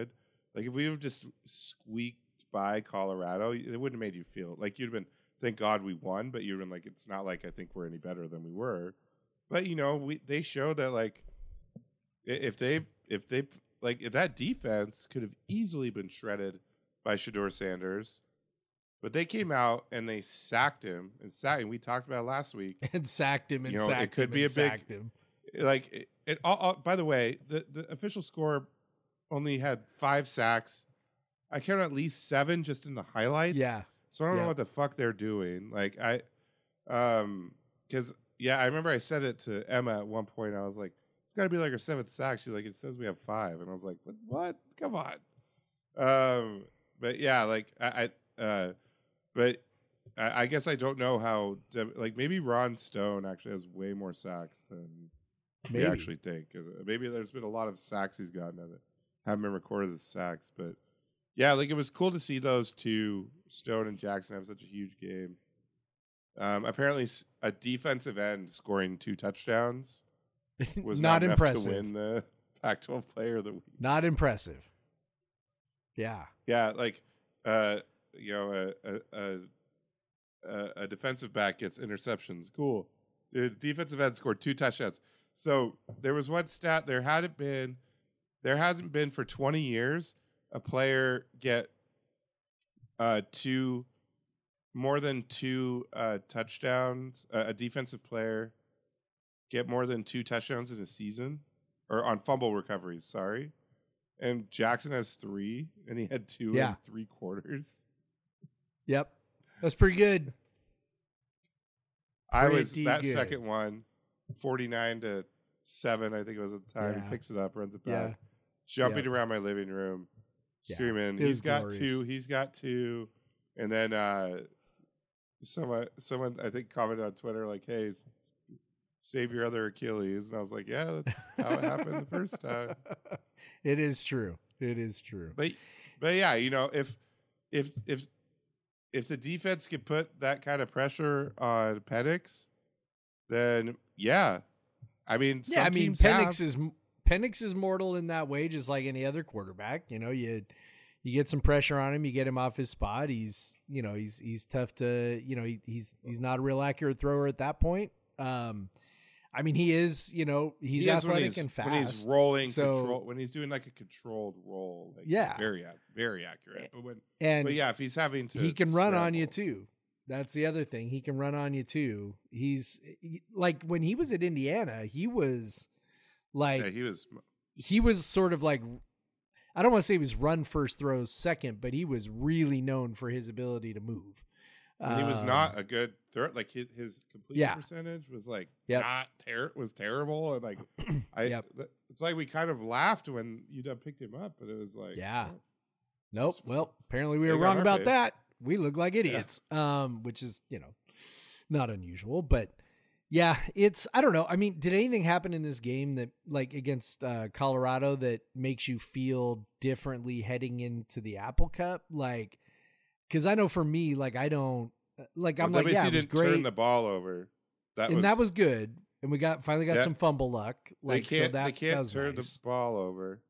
like if we would have just squeaked by Colorado, it wouldn't have made you feel like you'd have been, thank God we won, but you'd have been like, it's not like I think we're any better than we were. But you know, we they showed that like i- if they if they like if that defense could have easily been shredded by Shedeur Sanders, but they came out and they sacked him and sacked. And we talked about it last week. And sacked him and You know, it sacked could him be and a big- sacked him. Like it, it all, all- by the way, the the official score only had five sacks. I counted at least seven just in the highlights. Yeah. So I don't Yeah. know what the fuck they're doing. Like I, um, because yeah, I remember I said it to Emma at one point. I was like, "It's got to be like our seventh sack." She's like, "It says we have five," and I was like, "What? What? Come on." Um, but yeah, like I, I uh, but I, I guess I don't know how. Like maybe Ron Stone actually has way more sacks than Maybe. we actually think. 'Cause maybe there's been a lot of sacks he's gotten that haven't been recorded as sacks, but. Yeah, like it was cool to see those two, Stone and Jackson, have such a huge game. Um, apparently, s- a defensive end scoring two touchdowns was not not, enough impressive. to win the Pac twelve Player of the Week. Not impressive. Yeah. Yeah, like uh, you know, a a, a a a defensive back gets interceptions. Cool. The defensive end scored two touchdowns. So there was one stat. There hadn't been, there hasn't been for twenty years. A player get uh, two more than two uh, touchdowns. Uh, a defensive player get more than two touchdowns in a season, or on fumble recoveries. Sorry, and Jackson has three, and he had two Yeah. in three quarters. Yep. That's pretty good. I was Pretty that good. second one, forty-nine to seven. I think it was at the time. Yeah. He picks it up, runs it Yeah. back, jumping Yep. around my living room. Yeah. Screaming, It was he's got glorious. two, he's got two. And then uh someone someone I think commented on Twitter like, hey, s- save your other Achilles. And I was like, yeah, that's how it happened the first time. It is true. It is true. But but yeah, you know, if if if if the defense could put that kind of pressure on Penix, then yeah. I mean, Yeah, some I mean, teams Penix have. is Penix is mortal in that way, just like any other quarterback. You know, you you get some pressure on him, you get him off his spot. He's you know he's he's tough to you know he, he's he's not a real accurate thrower at that point. Um, I mean, he is you know he's He is when athletic he's- and fast. When he's rolling, So- control, when he's doing like a controlled roll, like Yeah. he's very, ac- very accurate. But when, and but yeah, if he's having to, he can run on you scramble- too. That's the other thing. He can run on you too. He's he- like when he was at Indiana, he was like Yeah, he was. he was sort of like I don't want to say he was run first, throws second, but he was really known for his ability to move. And he was Um, not a good throw. Like his, his completion Yeah. percentage was like Yep. not ter- was terrible. And like I, Yep. th- it's like we kind of laughed when U W picked him up, but it was like, Yeah. oh, Nope. Well, apparently we were Big on wrong our about face. that. We look like idiots. Um, which is, you know, not unusual, but yeah, it's I don't know. I mean, did anything happen in this game that like against uh Colorado that makes you feel differently heading into the Apple Cup? Like cuz I know for me like I don't like I'm well, like yeah, it was didn't great turn the ball over. That and was, that was good. And we got finally got Yeah. some fumble luck. Like they can't so that, they that can't was turn nice. the ball over.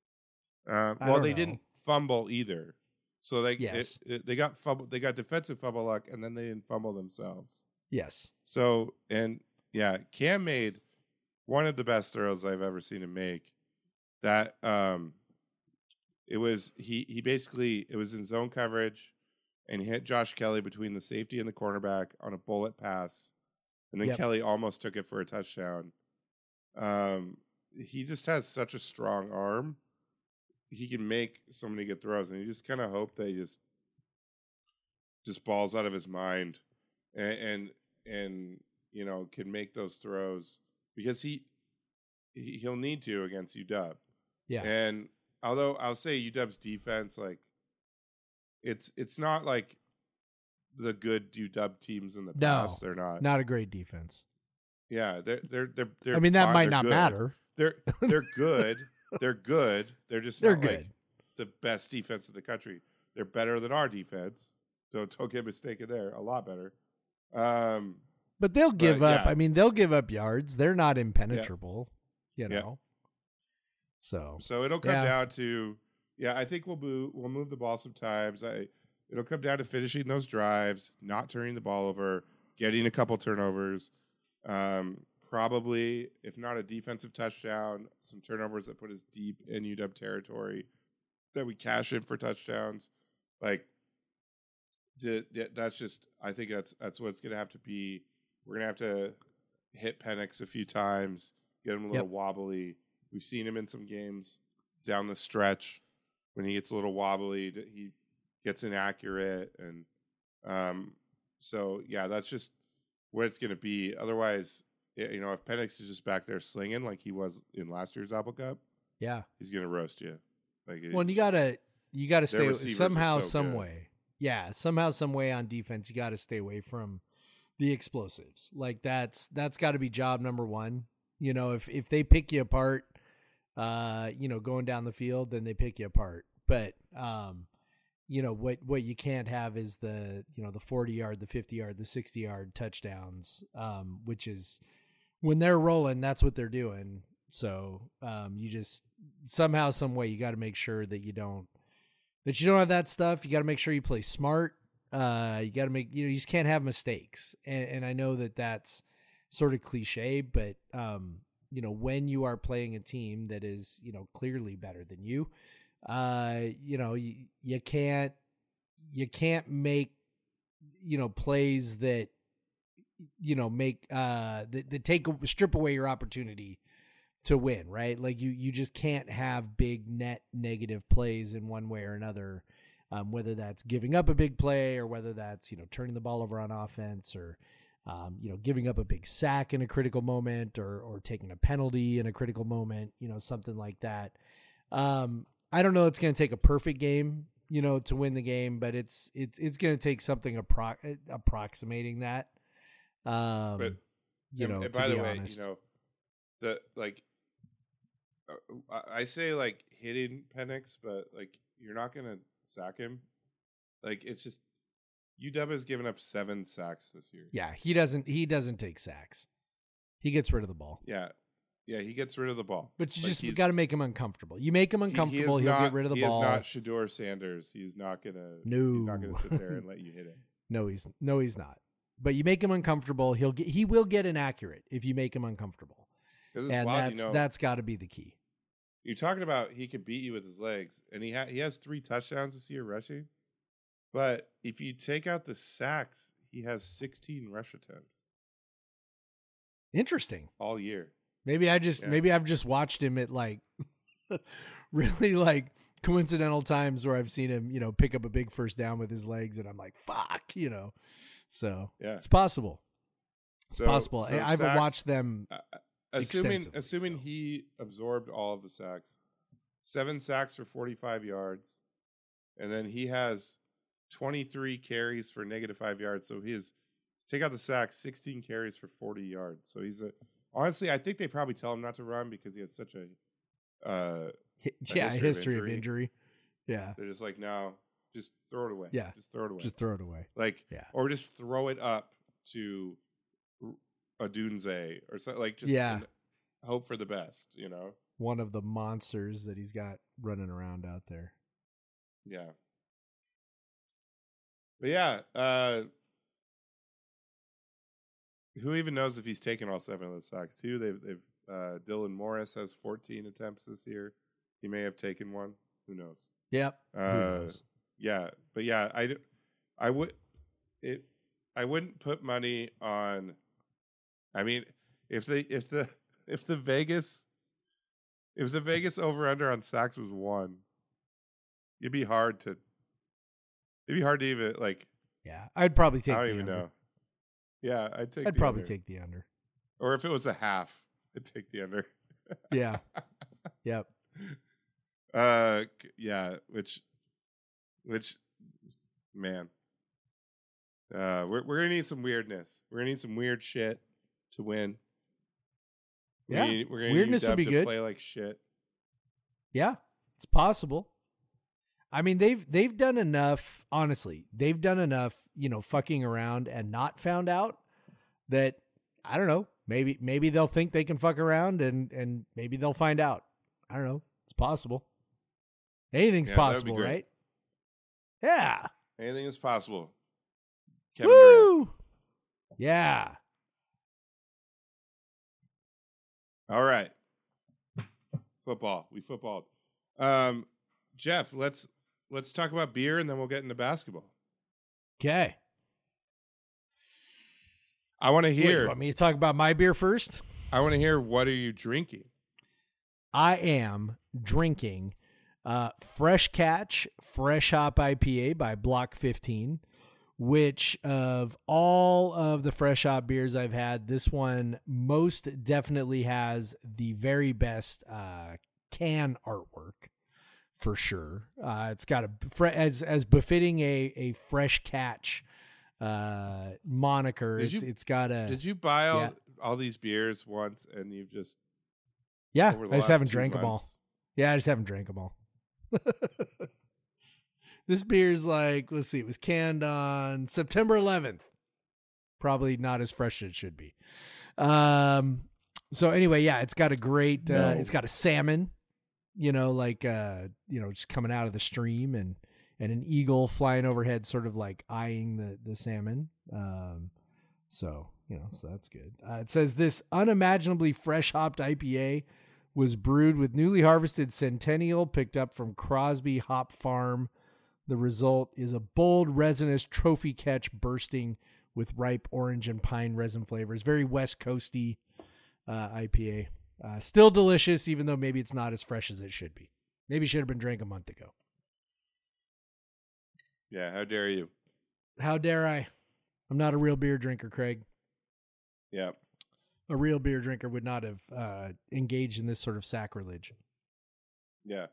Um, I well, don't they know. didn't fumble either. So they Yes. it, it- they got fumble, they got defensive fumble luck, and then they didn't fumble themselves. Yes. So and yeah, Cam made one of the best throws I've ever seen him make. That um, it was he he basically it was in zone coverage, and he hit Josh Kelly between the safety and the cornerback on a bullet pass, and then Yep. Kelly almost took it for a touchdown. Um, he just has such a strong arm. He can make so many good throws, and you just kind of hope that he just just balls out of his mind, and, and and you know can make those throws because he, he he'll need to against U W. Yeah. And although I'll say U W's defense, like it's it's not like the good U W teams in the No, past. They're not. Not a great defense. Yeah, they're they're they're. they're I mean that fine. might They're not good. matter. They're they're good. They're good. They're just They're not like good. the best defense in the country. They're better than our defense. Don't don't get mistaken there. A lot better. Um, But they'll give But, up. yeah. I mean, they'll give up yards. They're not impenetrable, you Yeah. know. So so it'll come Yeah. down to yeah, I think we'll move we'll move the ball sometimes. I it'll come down to finishing those drives, not turning the ball over, getting a couple turnovers. Um, probably, if not a defensive touchdown, some turnovers that put us deep in U W territory that we cash in for touchdowns. Like, to, that's just, I think that's that's what it's going to have to be. We're going to have to hit Penix a few times, get him a little Yep. wobbly. We've seen him in some games down the stretch when he gets a little wobbly, that he gets inaccurate. And um, so, yeah, that's just what it's going to be. Otherwise, y- you know, if Penix is just back there slinging like he was in last year's Apple Cup, Yeah. he's going to roast you. Like, Well, and you it's just- gotta you gotta their stay receivers are somehow, so some good. way. Yeah, somehow, some way on defense, you got to stay away from the explosives. Like that's that's got to be job number one. You know, if if they pick you apart, uh, you know, going down the field, then they pick you apart. But um, you know what what you can't have is the you know the forty yard, the fifty yard, the sixty yard touchdowns, um, which is when they're rolling, that's what they're doing. So um, you just somehow, some way, you got to make sure that you don't that you don't have that stuff. You got to make sure you play smart. Uh, you got to make you know you just can't have mistakes. And, and I know that that's sort of cliche, but um, you know when you are playing a team that is you know clearly better than you, uh, you know you, you can't you can't make you know plays that you know make uh that, that take strip away your opportunity to win, right? Like you, you just can't have big net negative plays in one way or another, um, whether that's giving up a big play or whether that's, you know, turning the ball over on offense or, um, you know, giving up a big sack in a critical moment or, or taking a penalty in a critical moment, you know, something like that. Um, I don't know. It's going to take a perfect game, you know, to win the game, but it's, it's, it's going to take something appro- approximating that. Um, But, you and, know, and to by be the way, honest. you know, the like, uh, I I say like hitting Penix, but like you're not gonna sack him. Like it's just U W has given up seven sacks this year. Yeah, he doesn't. He doesn't take sacks. He gets rid of the ball. Yeah, yeah, he gets rid of the ball. But you Like, just he's- got to make him uncomfortable. You make him he- he is uncomfortable, he will not- get rid of the he ball. is not Shador Sanders. He's not gonna. No. he's not gonna sit there and let you hit him. No, he's no, he's not. But you make him uncomfortable, he'll get. He will get inaccurate if you make him uncomfortable, 'Cause it's and wild, that's you know, that's got to be the key. You're talking about he could beat you with his legs, and he ha- he has three touchdowns this year rushing. But if you take out the sacks, he has sixteen rush attempts Interesting. all year. Maybe I just Yeah. maybe I've just watched him at like really like coincidental times where I've seen him, you know, pick up a big first down with his legs, and I'm like, fuck, you know. So Yeah, it's possible. It's so, possible. so I, I haven't sacks- watched them. uh, assuming extensively, assuming so. he absorbed all of the sacks, seven sacks for forty-five yards, and then he has twenty-three carries for negative five yards. So he is take out the sacks, sixteen carries for forty yards. So he's a honestly, I think they probably tell him not to run because he has such a. Uh, Hi- a yeah, history of history of injury. injury. Yeah, they're just like, no, just throw it away. Yeah, just throw it away. just throw it away. like, Yeah. or just throw it up to a Dunze or something. Like, just Yeah. and hope for the best. You know. One of the monsters that he's got running around out there. Yeah. But yeah, uh who even knows if he's taken all seven of those sacks too? They've they've uh Dylan Morris has fourteen attempts this year. He may have taken one. Who knows? Yep. Who Uh knows? yeah, but yeah, I d- I would it I wouldn't put money on I mean, if they if the if the Vegas if the Vegas over under on sacks was one, it'd be hard to it'd be hard to even like Yeah, I'd probably take. I don't the even under. know. Yeah, I'd take I'd the probably under. take the under. Or if it was a half, I'd take the under. Yeah. Yep. Uh c- yeah, which which man. Uh we're we're gonna need some weirdness. We're gonna need some weird shit to win. We Yeah, need- we're gonna weirdness need would be to good. play like shit. Yeah, it's possible. I mean, they've they've done enough. Honestly, they've done enough. You know, fucking around and not found out that I don't know. Maybe maybe they'll think they can fuck around and and maybe they'll find out. I don't know. It's possible. Anything's Yeah, that would be possible, great. right? Yeah. Anything is possible. Kevin Durant. Woo! Yeah. All right. Football. We footballed. Um, Jeff, let's let's talk about beer and then we'll get into basketball. Okay. I want to Wait, hear. you want me to talk about my beer first? I want to hear what are you drinking? I am drinking uh, Fresh Catch Fresh Hop I P A by Block fifteen, which of all of the fresh hop beers I've had, this one most definitely has the very best uh, can artwork for sure. Uh, it's got a fre- as as befitting a a Fresh Catch uh, moniker. Did It's you- it's got a Did you buy all, yeah. all these beers once and you've just yeah. over the I just last haven't two drank them all. months? Yeah, I just haven't drank them all. This beer's like, let's see, it was canned on September eleventh. Probably not as fresh as it should be. Um, so anyway, yeah, it's got a great, uh, No. it's got a salmon, you know, like, uh, you know, just coming out of the stream and, and an eagle flying overhead, sort of like eyeing the, the salmon. Um, so, you know, so that's good. Uh, it says this unimaginably fresh hopped I P A was brewed with newly harvested Centennial picked up from Crosby Hop Farm. The result is a bold, resinous trophy catch bursting with ripe orange and pine resin flavors. Very West Coasty uh, I P A. Uh, still delicious, even though maybe it's not as fresh as it should be. Maybe should have been drank a month ago. Yeah, how dare you? How dare I? I'm not a real beer drinker, Craig. Yeah. A real beer drinker would not have uh, engaged in this sort of sacrilege. Yeah.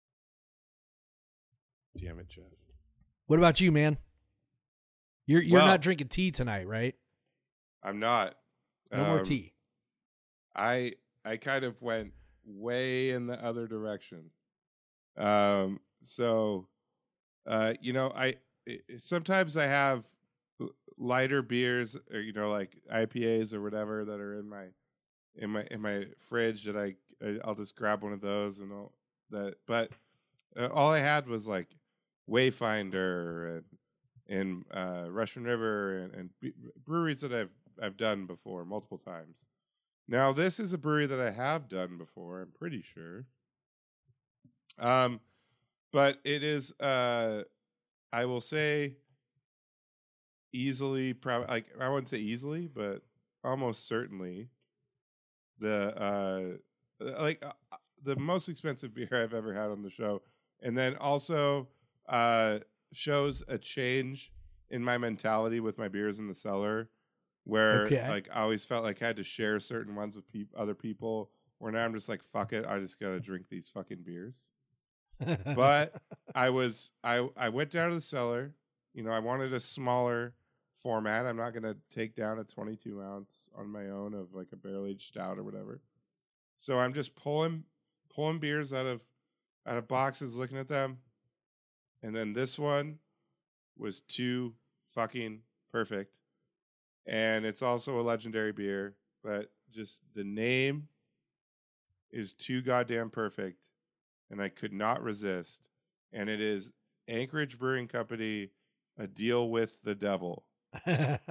Damn it, Jeff. What about you, man? You're you're Well- not drinking tea tonight, right? I'm not. No more Um, tea. I I kind of went way in the other direction. Um so uh you know, I i- sometimes I have l- lighter beers or you know like I P As or whatever that are in my in my in my fridge that I I- I'll just grab one of those and all that but uh, all I had was like Wayfinder and and uh, Russian River and, and b- breweries that I've I've done before multiple times. Now this is a brewery that I have done before. I'm pretty sure. Um, but it is uh, I will say easily probably like I wouldn't say easily, but almost certainly the uh like uh, the most expensive beer I've ever had on the show, and then also uh shows a change in my mentality with my beers in the cellar, where Okay. like I always felt like I had to share certain ones with peop other people. Where now I'm just like fuck it, I just gotta drink these fucking beers. But I was I I went down to the cellar. You know, I wanted a smaller format. I'm not gonna take down a twenty-two ounce on my own of like a barrel aged stout or whatever. So I'm just pulling pulling beers out of out of boxes, looking at them, and then this one was too fucking perfect, and it's also a legendary beer. But just the name is too goddamn perfect, and I could not resist. And it is Anchorage Brewing Company, A Deal with the Devil. That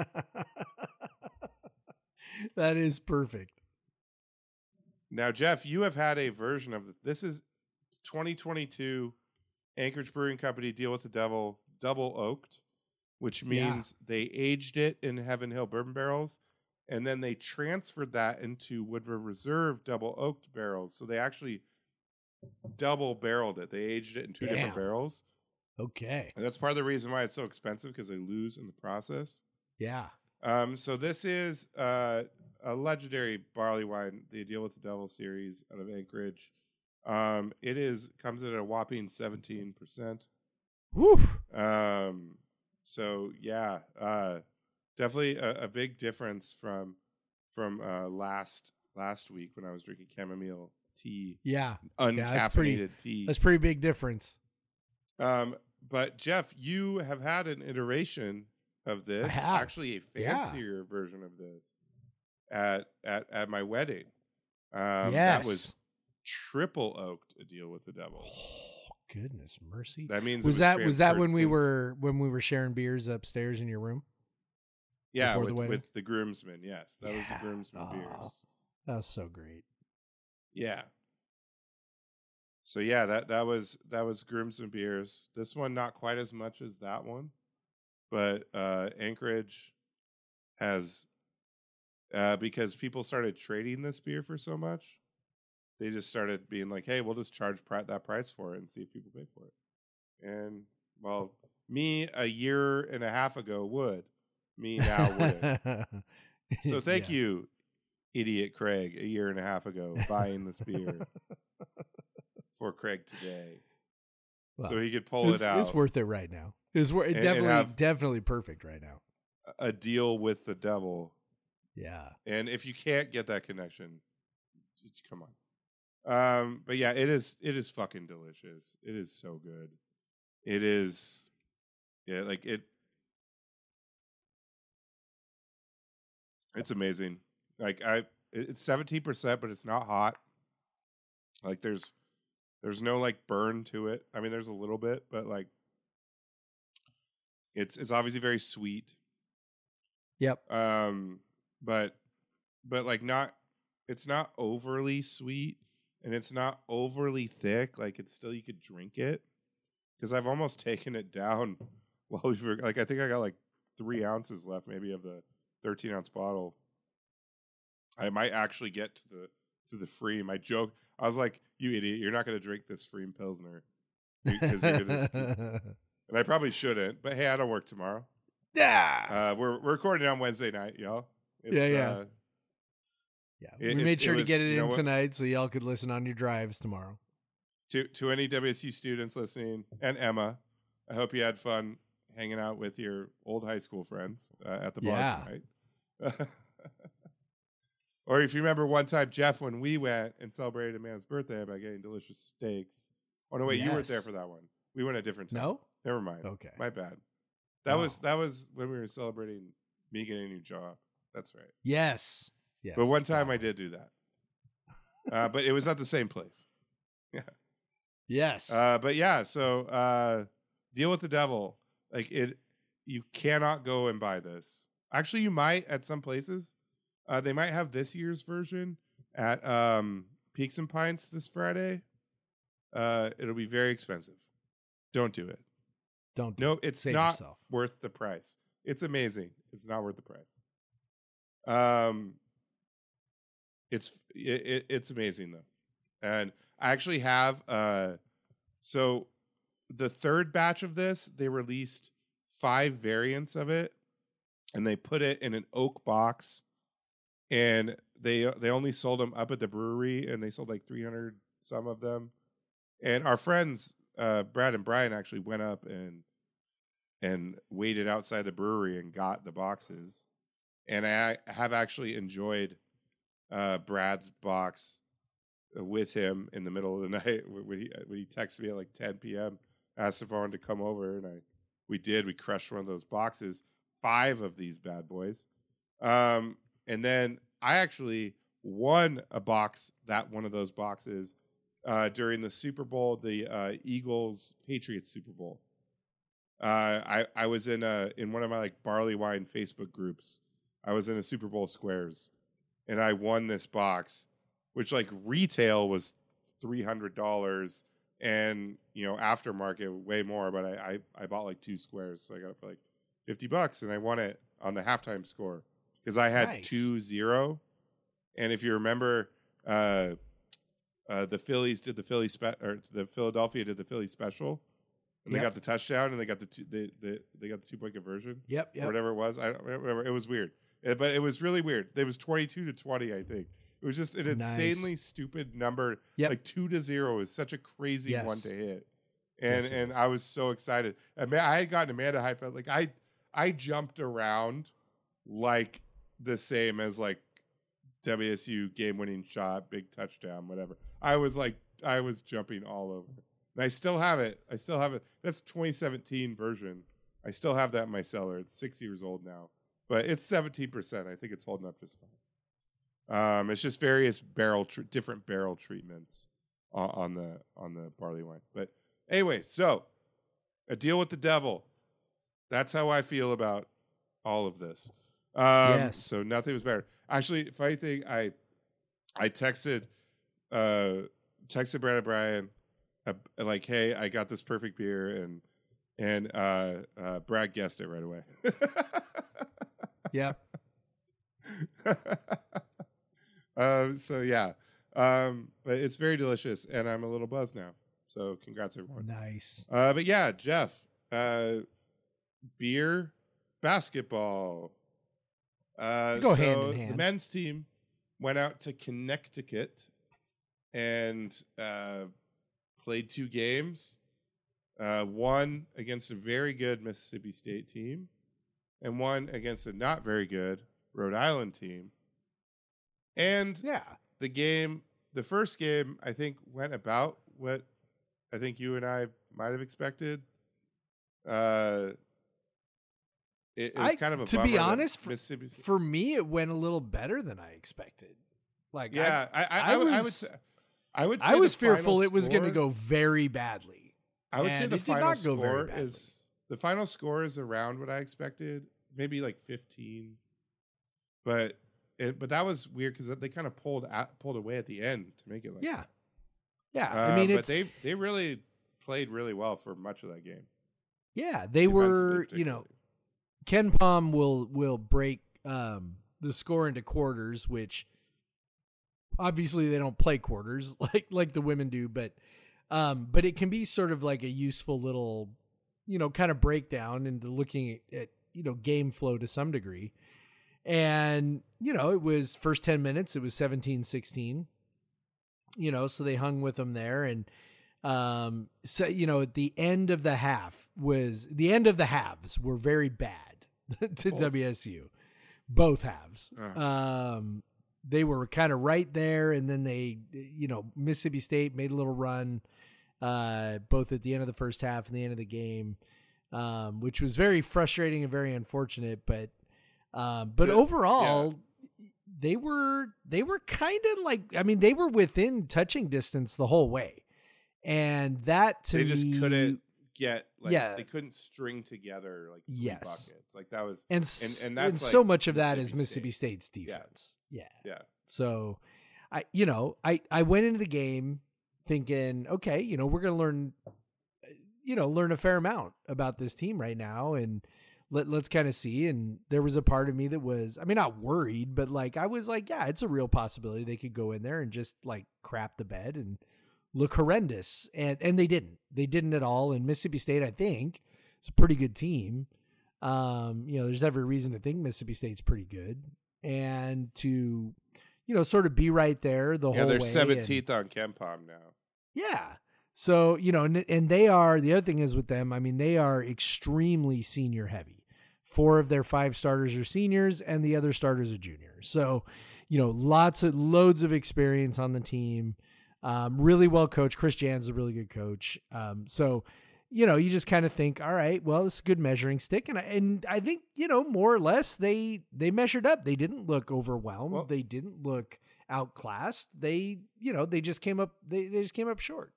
is perfect. Now, Jeff, you have had a version of this. Is twenty twenty-two Anchorage Brewing Company Deal with the Devil double oaked, which Yeah. means they aged it in Heaven Hill bourbon barrels, and then they transferred that into Woodford Reserve double oaked barrels. So they actually double barreled it. They aged it in two different Damn. barrels. Okay. And that's part of the reason why it's so expensive, because they lose in the process. Yeah. Um, so this is uh, a legendary barley wine, the Deal with the Devil series out of Anchorage. Um, it is comes in at a whopping seventeen percent. Woof. Um, so yeah, uh, definitely a, a big difference from from uh, last last week when I was drinking chamomile tea, Yeah. uncaffeinated that's pretty- tea. That's a pretty big difference. Um, but Jeff, you have had an iteration of this, have. actually a Yeah. fancier version of this at at at my wedding. Um, yes. That was triple oaked, A Deal with the Devil. Oh, Goodness mercy. That means it Was that was that transferred when we in- were when we were sharing beers upstairs in your room? yeah before the with, wedding? with the groomsmen? Yes, that was the Yeah. groomsmen Aw. beers. That was so great. Yeah. So yeah, that that was that was groomsmen beers. This one not quite as much as that one, but uh, Anchorage has uh, because people started trading this beer for so much. They just started being like, "Hey, we'll just charge pri- that price for it and see if people pay for it." And well, me a year and a half ago would, me now would. So thank Yeah. you, idiot Craig, a year and a half ago buying this beer for Craig today, Well, so he could pull it's, it out. it's worth it right now. It's wor- And- and definitely have- definitely perfect right now. A deal with the devil, Yeah. and if you can't get that connection, just come on. Um, but yeah, it is it is fucking delicious. It is so good. It is, yeah, like it. It's amazing. Like I, it- it's seventeen percent, but it's not hot. Like there's, there's no like burn to it. I mean, there's a little bit, but like, it's it's obviously very sweet. Yep. Um, but, but like not, it's not overly sweet, and it's not overly thick. Like it's still you could drink it. Because I've almost taken it down. While we were like, I think I got like three ounces left, maybe of the thirteen ounce bottle. I might actually get to the to the Freem. I joke. I was like, "You idiot! You're not going to drink this Freem Pilsner." Because you're gonna sk- and I probably shouldn't. But hey, I don't work tomorrow. yeah. Uh, we're we're recording on Wednesday night, y'all. It's, Yeah, yeah. Uh, yeah. it- We it's- made it sure was- to get it you know in what? tonight so y'all could listen on your drives tomorrow. to to any W S U students listening, and Emma, I hope you had fun hanging out with your old high school friends uh, at the bar Yeah. tonight. Or if you remember one time, Jeff, when we went and celebrated a man's birthday by getting delicious steaks. Oh no, wait, you weren't there Yes. for that one. We went a different time. No? Never mind. Okay. My bad. That was Oh. that was when we were celebrating me getting a new job. That's right. Yes. Yes. But one time Wow. I did do that. Uh, but it was not the same place. Yes. Uh, but yeah, so uh, Deal with the Devil. Like it, you cannot go and buy this. Actually, you might at some places. Uh, they might have this year's version at um, Peaks and Pints this Friday. Uh, it'll be very expensive. Don't do it. Don't do No, it. it's Save not yourself. worth the price. It's amazing. It's not worth the price. Um, it's it, it, it's amazing though, and I actually have uh, so the third batch of this they released five variants of it, and they put it in an oak box, and they they only sold them up at the brewery, and they sold like three hundred some of them, and our friends uh, Brad and Brian actually went up and and waited outside the brewery and got the boxes. And I have actually enjoyed uh, Brad's box with him in the middle of the night when he when he texted me at like ten p.m. asked if I wanted to come over, and I we did. We crushed one of those boxes, five of these bad boys, um, and then I actually won a box that one of those boxes uh, during the Super Bowl, the uh, Eagles Patriots Super Bowl. Uh, I I was in a in one of my like barley wine Facebook groups. I was in a Super Bowl Squares, and I won this box, which like retail was three hundred dollars, and you know aftermarket way more. But I, I I bought like two squares, so I got it for like fifty bucks, and I won it on the halftime score because I had Nice. two zero. And if you remember, uh, uh, the Phillies did the Philly spe- or the Philadelphia did the Philly special. And Yep. they got the touchdown, and they got the two, they, they they got the two point conversion Yep. or Yep. whatever it was. I don't remember. It was weird, Uh, but it was really weird. It was twenty two to twenty, I think. It was just an Nice. insanely stupid number. Yep. Like two to zero is such a crazy Yes. one to hit, and Yes, it and is. I was so excited. And man, I had gotten Amanda hype. Like I I jumped around like the same as like W S U game winning shot, big touchdown, whatever. I was like I was jumping all over. And I still have it. I still have it. That's twenty seventeen version. I still have that in my cellar. It's six years old now, but it's seventeen percent. I think it's holding up just fine. Um, it's just various barrel, tr- different barrel treatments on, on the on the barley wine. But Anyway, so a deal with the devil. That's how I feel about all of this. Um, Yes. So nothing was better. Actually, funny thing, I I texted uh, texted Brad O'Brien uh, like, "Hey, I got this perfect beer," and and uh, uh, Brad guessed it right away. Yeah. um, so yeah, um, but it's very delicious, and I'm a little buzzed now. So congrats, everyone. Nice. Uh, but yeah, Jeff, uh, beer, basketball. Uh, Go so hand in the hand. men's team went out to Connecticut and uh, played two games. Uh, one against a very good Mississippi State team, and one against a not very good Rhode Island team. And Yeah. the game, the first game, I think went about what I think you and I might have expected. Uh, it, it was I- kind of a to bummer be that honest, for- Mississippi State. For me, it went a little better than I expected. Like, yeah, I, I, I, I would, I would, was- say, I would. Say I, I was the final fearful it was going to score- go very badly. I would say and the it did final not go very score badly. is the final score is around what I expected, maybe like fifteen. But it, but that was weird because they kind of pulled at, pulled away at the end to make it like Yeah. that. Yeah. Uh, I mean, but it's, they they really played really well for much of that game. yeah, they defensively were, you know, particularly. Ken Pom will will break um, the score into quarters, which obviously they don't play quarters like like the women do, but um, but it can be sort of like a useful little, you know, kind of breakdown into looking at, at you know game flow to some degree. And you know, it was first ten minutes, it was seventeen sixteen. You know, so they hung with them there, and um, so you know, at the end of the half was the end of the halves were very bad to Both. W S U, both halves. Uh. Um, they were kind of right there, and then they, you know, Mississippi State made a little run, uh, both at the end of the first half and the end of the game, um, which was very frustrating and very unfortunate. But, um, but The- overall, they were they were kind of like, I mean, they were within touching distance the whole way, and that to They me, just couldn't get like Yeah. they couldn't string together like three Yes. buckets. Like that was and s- and and, that's so like much of that is Mississippi Mississippi State. State's defense. Yeah. yeah. So, I you know I I went into the game thinking, okay, you know we're gonna learn, you know, learn a fair amount about this team right now, and let let's kind of see. And there was a part of me that was, I mean, not worried, but like I was like, yeah, it's a real possibility they could go in there and just like crap the bed and look horrendous, and and they didn't. They didn't at all. And Mississippi State, I think, is a pretty good team. Um, you know, there's every reason to think Mississippi State's pretty good, and to, you know, sort of be right there the Yeah, whole they're way. and- seventeenth on KenPom now. yeah. So, you know, and, and they are, the other thing is with them, I mean, they are extremely senior heavy. Four of their five starters are seniors, and the other starters are juniors. So, you know, lots of, loads of experience on the team. Um, really well coached. Chris Jan's a really good coach. Um, so, you know, you just kind of think, all right, well, this is a good measuring stick. And I, and I think, you know, more or less they, they measured up. They didn't look overwhelmed. Well- they didn't look outclassed. They, you know, they just came up, they, they just came up short.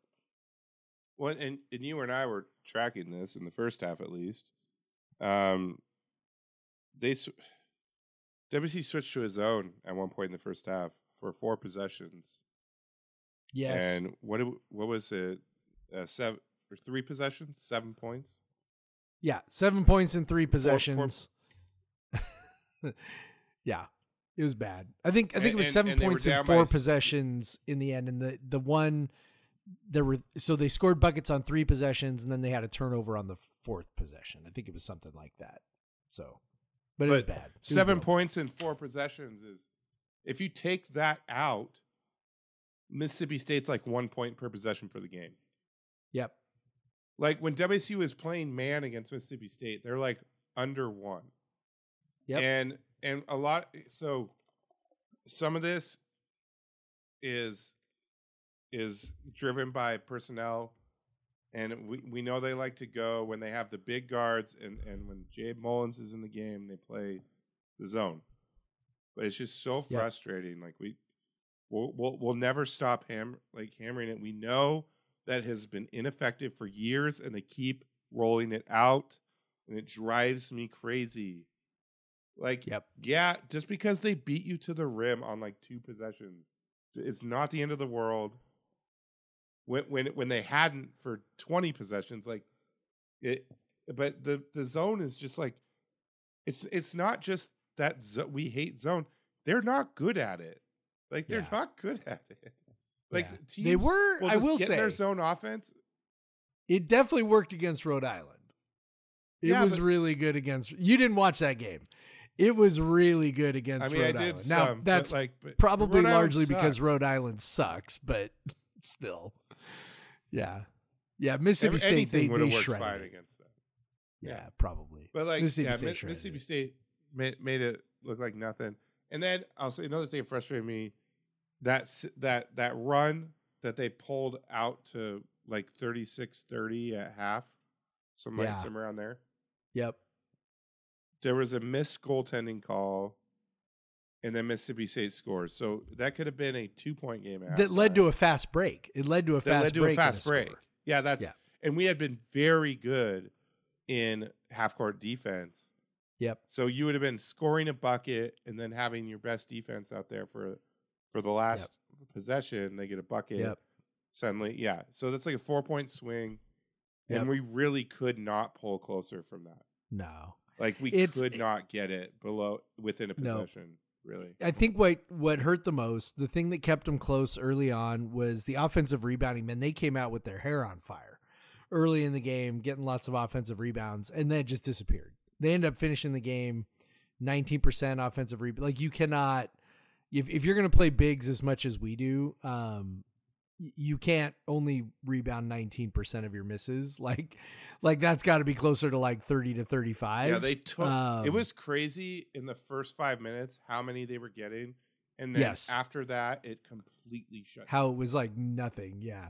Well, and, and you and I were tracking this in the first half, at least. Um, they sw- W C switched to his zone at one point in the first half for four possessions. Yes. And what it- what was it? Uh, seven or three possessions, seven points. Yeah, seven points in three four- possessions. Yeah, it was bad. I think I think And- it was and- seven and they were points in down by four s- possessions in the end, and the the one there were so they scored buckets on three possessions, and then they had a turnover on the fourth possession. I think it was something like that. So, but it was But bad. It was Seven real points in four possessions is, if you take that out, Mississippi State's like one point per possession for the game. bad. Yep. Like when W S U is playing man against Mississippi State, they're like under one. Yep. And and a lot so some of this is is driven by personnel, and we, we know they like to go when they have the big guards, and, and when Jabe Mullins is in the game, they play the zone. But it's just so Yep. frustrating. Like we we'll, we'll we'll never stop ham like hammering it. We know that has been ineffective for years, and they keep rolling it out, and it drives me crazy. Like, Yep. yeah, just because they beat you to the rim on like two possessions, it's not the end of the world. When when when they hadn't for twenty possessions, like it, but the the zone is just like, it's it's not just that zo- we hate zone. They're not good at it. Like they're Yeah. not good at it. Like Yeah. teams They were- will I just will get in their say- zone offense. It definitely worked against Rhode Island. It Yeah, was but- really good against. You didn't watch that game. It was really good I against mean, Rhode I did Island. some, Now but, that's like but probably Rhode Island largely because sucks. Rhode Island sucks, but still, yeah, yeah. Mississippi Ev- State anything they, would they have worked shredded fine it. against them. Yeah, yeah. probably. But like, Mississippi yeah, State Mi- shredded Mississippi it. State made, made it look like nothing. And then I'll say another thing that frustrated me: that s- that that run that they pulled out to like thirty-six thirty at half, somewhere Yeah. somewhere around there. Yep. There was a missed goaltending call, and then Mississippi State scores. So that could have been a two-point game. At That led halftime. to a fast break. It led to a that fast led to break. a fast and a break. score. Yeah, that's Yeah. and we had been very good in half court defense. Yep. So you would have been scoring a bucket and then having your best defense out there for for the last possession. They get a bucket Yep. suddenly. Yeah. So that's like a four point swing. Yep. And we really could not pull closer from that. No. Like we It's- could not get it below within a No. possession, really. I think what what hurt the most, the thing that kept them close early on, was the offensive rebounding. Man, they came out with their hair on fire early in the game, getting lots of offensive rebounds, and then it just disappeared. They end up finishing the game nineteen percent offensive rebound. Like, you cannot, if if you're going to play bigs as much as we do, um, y- you can't only rebound nineteen percent of your misses. Like, like that's got to be closer to like thirty to thirty-five. Yeah, they took Um, it was crazy in the first five minutes how many they were getting. And then Yes. after that, it completely shut how it was like nothing. Yeah.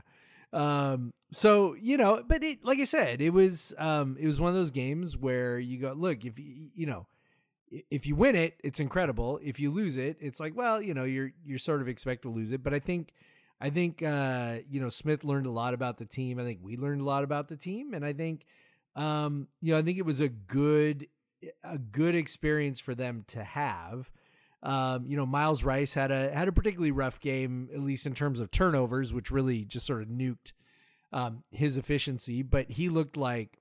Um, so, you know, but it, like I said, it was, um, it was one of those games where you go, look, if you, you know, i- if you win it, it's incredible. If you lose it, it's like, well, you know, you're, you're sort of expect to lose it. But I think, I think, uh, you know, Smith learned a lot about the team. I think we learned a lot about the team. And I think, um, you know, I think it was a good, a good experience for them to have. Um, you know, Miles Rice had a had a particularly rough game, at least in terms of turnovers, which really just sort of nuked um, his efficiency. But he looked like,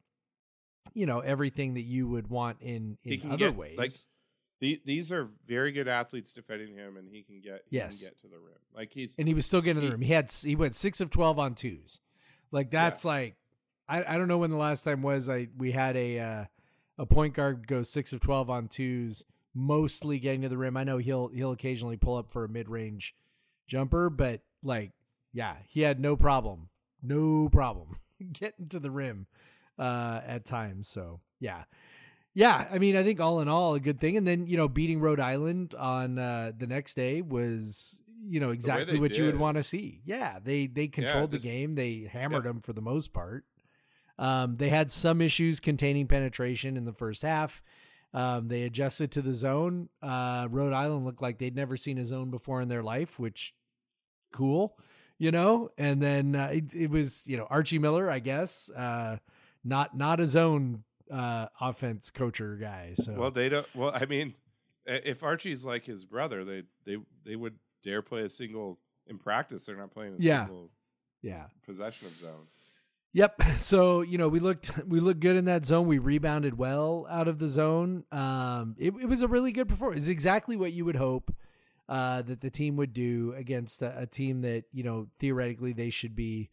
you know, everything that you would want in He in can other get, ways. like, the, these are very good athletes defending him, and he can get he Yes. can get to the rim. Like he's and he was still getting in the he- room. He had he went six of twelve on twos. Like that's like I, I don't know when the last time was I we had a uh, a point guard go six of twelve on twos, mostly getting to the rim. I know he'll he'll occasionally pull up for a mid range jumper, but like yeah, he had no problem, no problem getting to the rim uh, at times. So yeah. Yeah, I mean, I think all in all, a good thing. And then, you know, beating Rhode Island on uh, the next day was, you know, exactly they what you would did. want to see. Yeah, they they controlled just- the game. They hammered yeah. them for the most part. Um, they had some issues containing penetration in the first half. Um, they adjusted to the zone. Uh, Rhode Island looked like they'd never seen a zone before in their life, which cool, you know. And then uh, it, it was, you know, Archie Miller, I guess, uh, not not a zone uh offense coacher guy. So well, they don't. Well, I mean, i- if Archie's like his brother, they they they would dare play a single in practice. They're not playing a Yeah. single yeah. possession of zone. Yep. So, you know, we looked we looked good in that zone. We rebounded well out of the zone. Um it, it was a really good performance. It's exactly what you would hope uh that the team would do against a, a team that, you know, theoretically they should be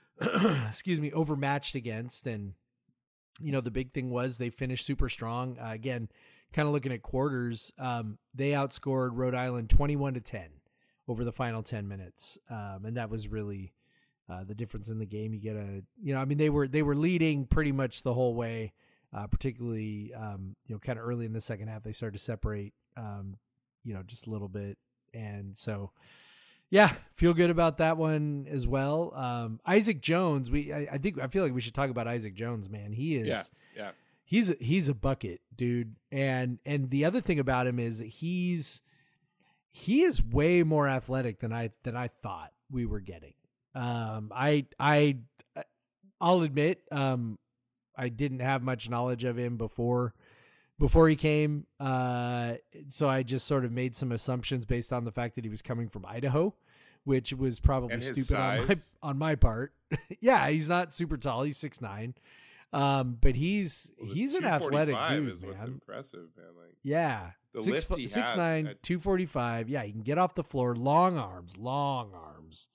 excuse me, overmatched against. And you know, the big thing was they finished super strong. Uh, again, kind of looking at quarters, um, they outscored Rhode Island twenty-one to ten over the final ten minutes. Um, and that was really uh, the difference in the game. You get a, you know, I mean, they were, they were leading pretty much the whole way, uh, particularly, um, you know, kind of early in the second half, they started to separate, um, you know, just a little bit. And so, yeah, feel good about that one as well. Um, Isaac Jones, we I, I think I feel like we should talk about Isaac Jones, man. He is Yeah, yeah. he's a, he's a bucket, dude. And and the other thing about him is he's he is way more athletic than I than I thought we were getting. Um, I I I'll admit, um, I didn't have much knowledge of him before before he came. Uh, so I just sort of made some assumptions based on the fact that he was coming from Idaho, which was probably And his stupid on my, size. on my part. Yeah, he's not super tall. He's six nine. Um, but he's Well, the he's an athletic two forty-five dude, is what's man. impressive, man. Like Yeah. the Six, lift fo- he six has nine, at- two forty-five. Yeah, he can get off the floor. Long arms, long arms.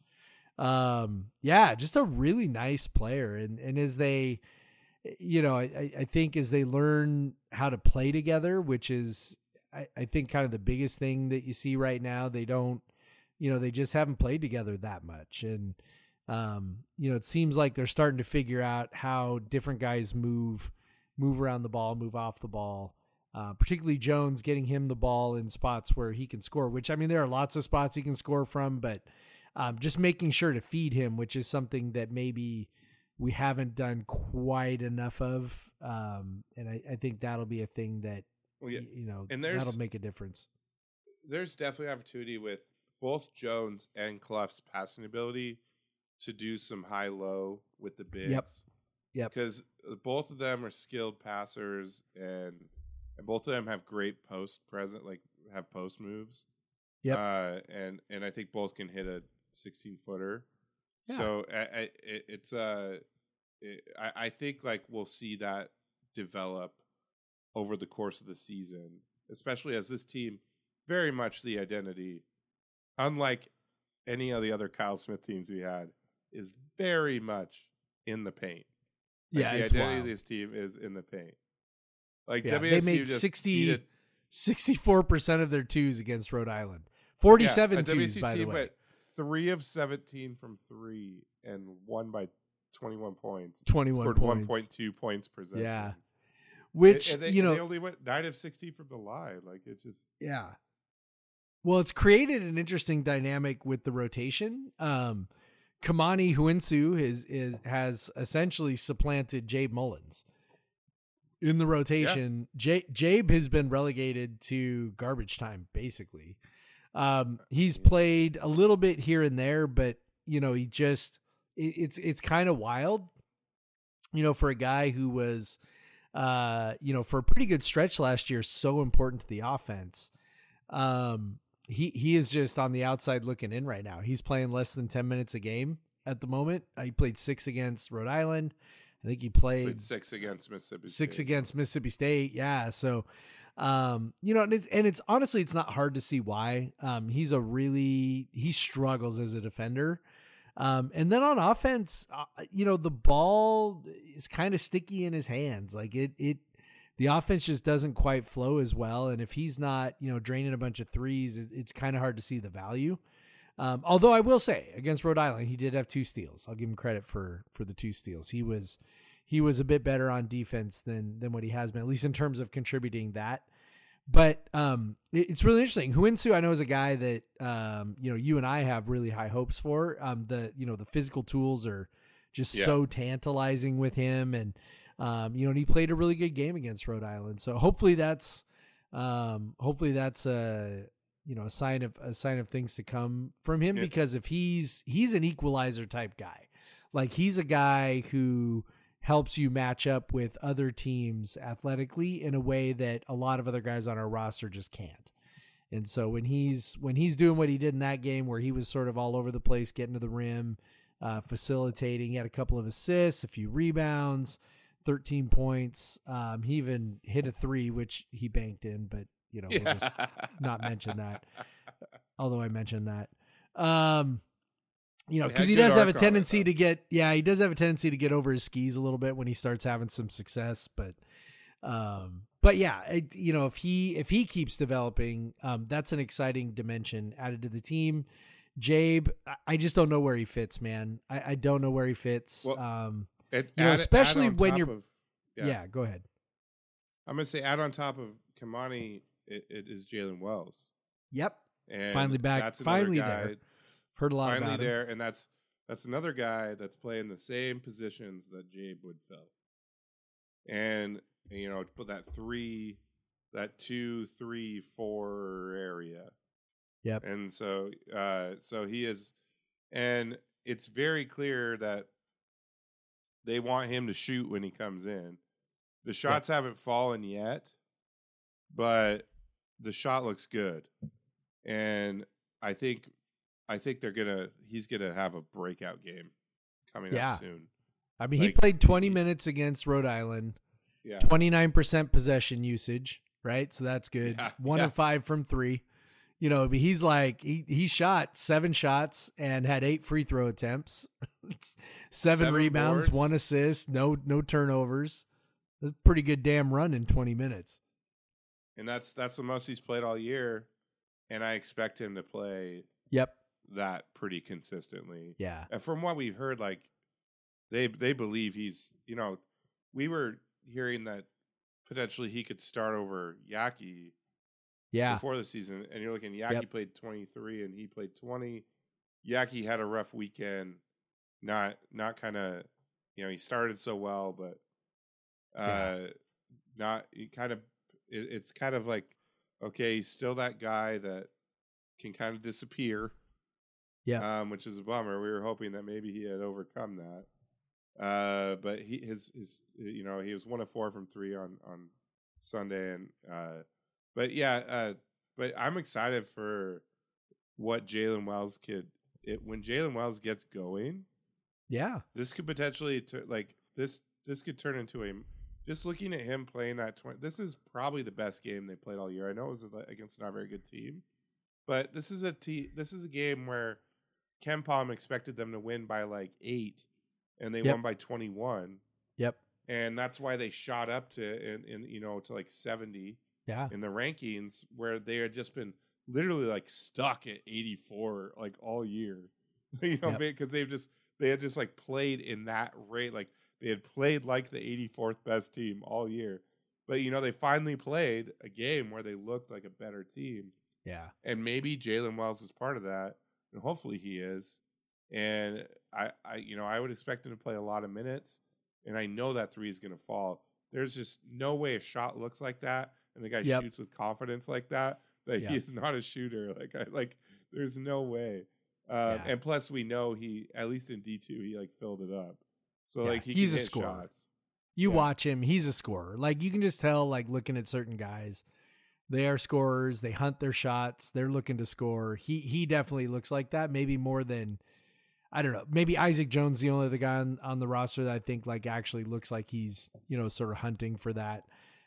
Um, yeah, just a really nice player. And and as they, you know, I, I think as they learn how to play together, which is, I, I think, kind of the biggest thing that you see right now, they don't, you know, they just haven't played together that much. And, um, you know, it seems like they're starting to figure out how different guys move, move around the ball, move off the ball. Uh, particularly Jones, getting him the ball in spots where he can score, which, I mean, there are lots of spots he can score from, but um, just making sure to feed him, which is something that maybe we haven't done quite enough of. Um, and I, I think that'll be a thing that, well, yeah, y- you know, and there's- that'll make a difference. there's definitely opportunity with both Jones and Clough's passing ability to do some high low with the bigs. Yep. Yep. Because both of them are skilled passers, and and both of them have great post present, like have post moves. Yep. Uh, and and I think both can hit a sixteen footer. Yeah. So I, I, it, it's uh, it, I, I think like we'll see that develop over the course of the season, especially as this team very much the identity, unlike any of the other Kyle Smith teams we had, is very much in the paint. Like, Yeah, the it's identity wild. of this team is in the paint. Like Yeah, W they S U made just sixty, beat a- sixty-four percent of their twos against Rhode Island. yeah, forty-seven a W S twos, U by the team way. went three of seventeen from three and won by twenty-one points. twenty-one Scored points. one point two points per possession. Yeah. Which, and they, you and know, they only went nine of sixty from the line. Like it's just yeah. Well, it's created an interesting dynamic with the rotation. Um, Kamani Huinsu is, is has essentially supplanted Jabe Mullins in the rotation. J- Jabe has been relegated to garbage time, basically. Um, he's played a little bit here and there, but you know, he just it, it's it's kind of wild. You know, for a guy who was, uh, you know, for a pretty good stretch last year, so important to the offense. Um, he he is just on the outside looking in right now. He's playing less than ten minutes a game at the moment. Uh, he played six against Rhode Island. I think he played, played six against Mississippi. six State. against Mississippi State. Yeah. So, um, you know, and it's, and it's honestly, it's not hard to see why. Um, he's a really, he struggles as a defender. Um, and then on offense, uh, you know, the ball is kind of sticky in his hands. Like it, it, the offense just doesn't quite flow as well. And if he's not, you know, draining a bunch of threes, it, it's kind of hard to see the value. Um, although I will say against Rhode Island, he did have two steals. I'll give him credit for, for the two steals. He was, he was a bit better on defense than, than what he has been, at least in terms of contributing that. But um, it, it's really interesting. Huinsu, I know, is a guy that, um, you know, you and I have really high hopes for. Um, the, you know, the physical tools are just Yeah. so tantalizing with him. And, um, you know, and he played a really good game against Rhode Island. So hopefully that's, um, hopefully that's a, you know, a sign of a sign of things to come from him, Yeah. because if he's, he's an equalizer type guy, like he's a guy who helps you match up with other teams athletically in a way that a lot of other guys on our roster just can't. And so when he's, when he's doing what he did in that game where he was sort of all over the place, getting to the rim, uh, facilitating, he had a couple of assists, a few rebounds, thirteen points. Um, he even hit a three, which he banked in, but you know, we'll just not mention that. Although I mentioned that, um, you know, He because had he good does have a arc on it, tendency though. to get, yeah, he does have a tendency to get over his skis a little bit when he starts having some success. But, um, but yeah, it, you know, if he if he keeps developing, um, that's an exciting dimension added to the team. Jabe, I- I just don't know where he fits, man. I, I don't know where he fits. Well, um, And You know, add- especially add on when top you're- of- yeah. go ahead. I'm gonna say add on top of Kamani, it, it is Jalen Wells. Yep, And Finally back- That's another finally guy, there. heard a lot Finally about him. there, and that's that's another guy that's playing the same positions that Jabe would fill. And you know, put that three, that two, three, four area. Yep. And so, uh, so he is, and it's very clear that they want him to shoot when he comes in. The shots yep. haven't fallen yet, but the shot looks good. And I think I think they're gonna he's gonna have a breakout game coming yeah. up soon. I mean, like, he played twenty he, minutes against Rhode Island. Yeah. twenty-nine percent possession usage, right? So that's good. Yeah. One yeah. of five from three. You know, but he's like he he shot seven shots and had eight free throw attempts, seven, seven rebounds, boards. one assist, no no turnovers. That's a pretty good damn run in twenty minutes. And that's that's the most he's played all year, and I expect him to play Yep. that pretty consistently. Yeah. And from what we've heard, like they they believe he's, you know, we were hearing that potentially he could start over Yaki. Yeah. Before the season, and you're looking, Yaki Yep. played twenty-three and he played twenty. Yaki had a rough weekend. Not not kind of, you know, he started so well, but uh, yeah. not he kind of. It, it's kind of like, okay, he's still that guy that can kind of disappear. Yeah, um, which is a bummer. We were hoping that maybe he had overcome that, uh, but he his his you know he was one of four from three on on Sunday, and. Uh, But yeah, uh, but I'm excited for what Jalen Wells could. It, when Jalen Wells gets going, yeah, this could potentially t- like this. This could turn into a. Just looking at him playing that twenty, this is probably the best game they played all year. I know it was against a not very good team, but this is a te- This is a game where Ken Palm expected them to win by like eight, and they Yep. won by twenty-one. Yep, And that's why they shot up to in, in you know to like seventy. Yeah. In the rankings, where they had just been literally like stuck at eighty-four like all year, you know, Yep. because they've just they had just like played in that rate, like they had played like the eighty-fourth best team all year, but you know they finally played a game where they looked like a better team. Yeah, and maybe Jalen Wells is part of that, and hopefully he is. And I, I, you know, I would expect him to play a lot of minutes, and I know that three is going to fall. There's just no way a shot looks like that. And the guy Yep. shoots with confidence like that, that Yep. he is not a shooter. Like, I like, there's no way. Um, Yeah. And plus, we know he, at least in D two, he like filled it up. So Yeah, like, he he's can a hit scorer. shots. You Yeah. watch him, he's a scorer. Like you can just tell, like looking at certain guys, they are scorers. They hunt their shots. They're looking to score. He he definitely looks like that. Maybe more than, I don't know. Maybe Isaac Jones, the only other guy on, on the roster that I think like actually looks like he's, you know, sort of hunting for that.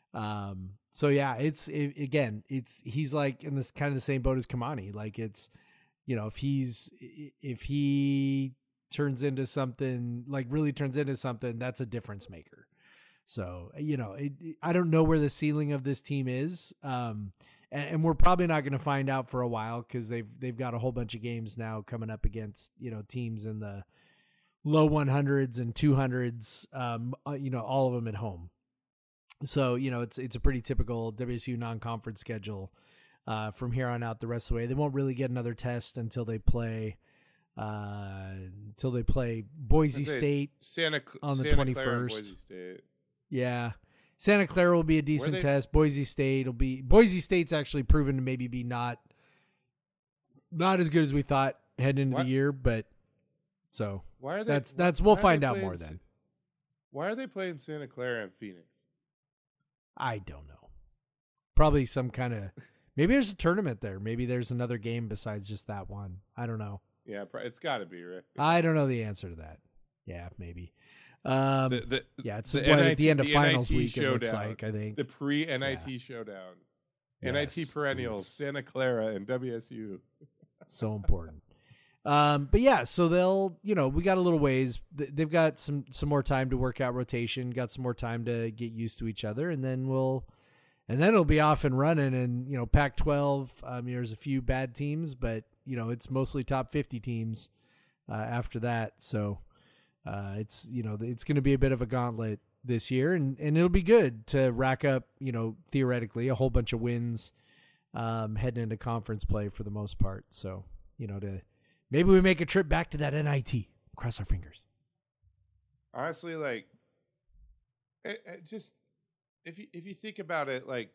Um, so yeah, it's it, again, it's he's like in this kind of the same boat as Kamani. Like it's, you know, if he's if he turns into something like really turns into something, that's a difference maker. So you know, it, I don't know where the ceiling of this team is, um, and, and we're probably not going to find out for a while because they've they've got a whole bunch of games now coming up against you know teams in the low one hundreds and two hundreds, um, uh, you know, all of them at home. So, you know, it's it's a pretty typical W S U non-conference schedule uh, from here on out the rest of the way. They won't really get another test until they play uh, until they play Boise I'd say State Santa Cl- on the Santa Clara and twenty-first. Boise State. Yeah. Santa Clara will be a decent they- test. Boise State will be Boise State's actually proven to maybe be not not as good as we thought heading into What? the year, but so Why are they? that's why- that's we'll why are find they out playing more Sa- then. Why are they playing Santa Clara and Phoenix? I don't know. Probably some kind of maybe there's a tournament there. Maybe there's another game besides just that one. I don't know. Yeah, pro- it's got to be, right? I don't know the answer to that. Yeah, maybe. Um, the, the, yeah, it's the what, at the NIT end of the finals N I T week. It looks showdown. like I think the pre-N I T showdown. N I T Yes, perennials, it's Santa Clara and W S U. so important. Um, but yeah, so they'll, you know, we got a little ways. Th- They've got some some more time to work out rotation. Got some more time to get used to each other, and then we'll, and then it'll be off and running. And you know, Pac twelve. Um, there's a few bad teams, but you know, it's mostly top fifty teams uh, after that. So uh, it's you know, it's going to be a bit of a gauntlet this year, and and it'll be good to rack up, you know, theoretically a whole bunch of wins um, heading into conference play for the most part. So you know, to maybe we make a trip back to that N I T. Cross our fingers. Honestly, like, it, it just if you if you think about it, like,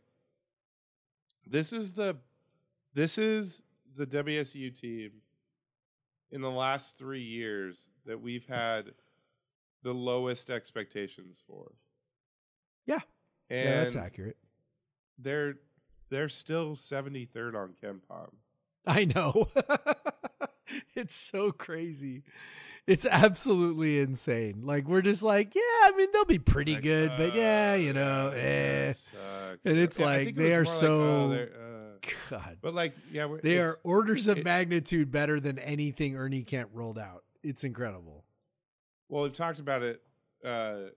this is the this is the W S U team in the last three years that we've had the lowest expectations for. Yeah. And Yeah, that's accurate. they're they're still seventy-third on KenPom. I know. It's so crazy. It's absolutely insane. Like we're just like, yeah, I mean they'll be pretty Like, good, but yeah, uh, you know, yeah, eh. they suck. And it's Yeah, I like think it they was are more so like, oh, they're, uh, God. but like yeah, we're, They it's- are orders of it- magnitude better than anything Ernie Kent rolled out. It's incredible. Well, we've talked about it. Uh,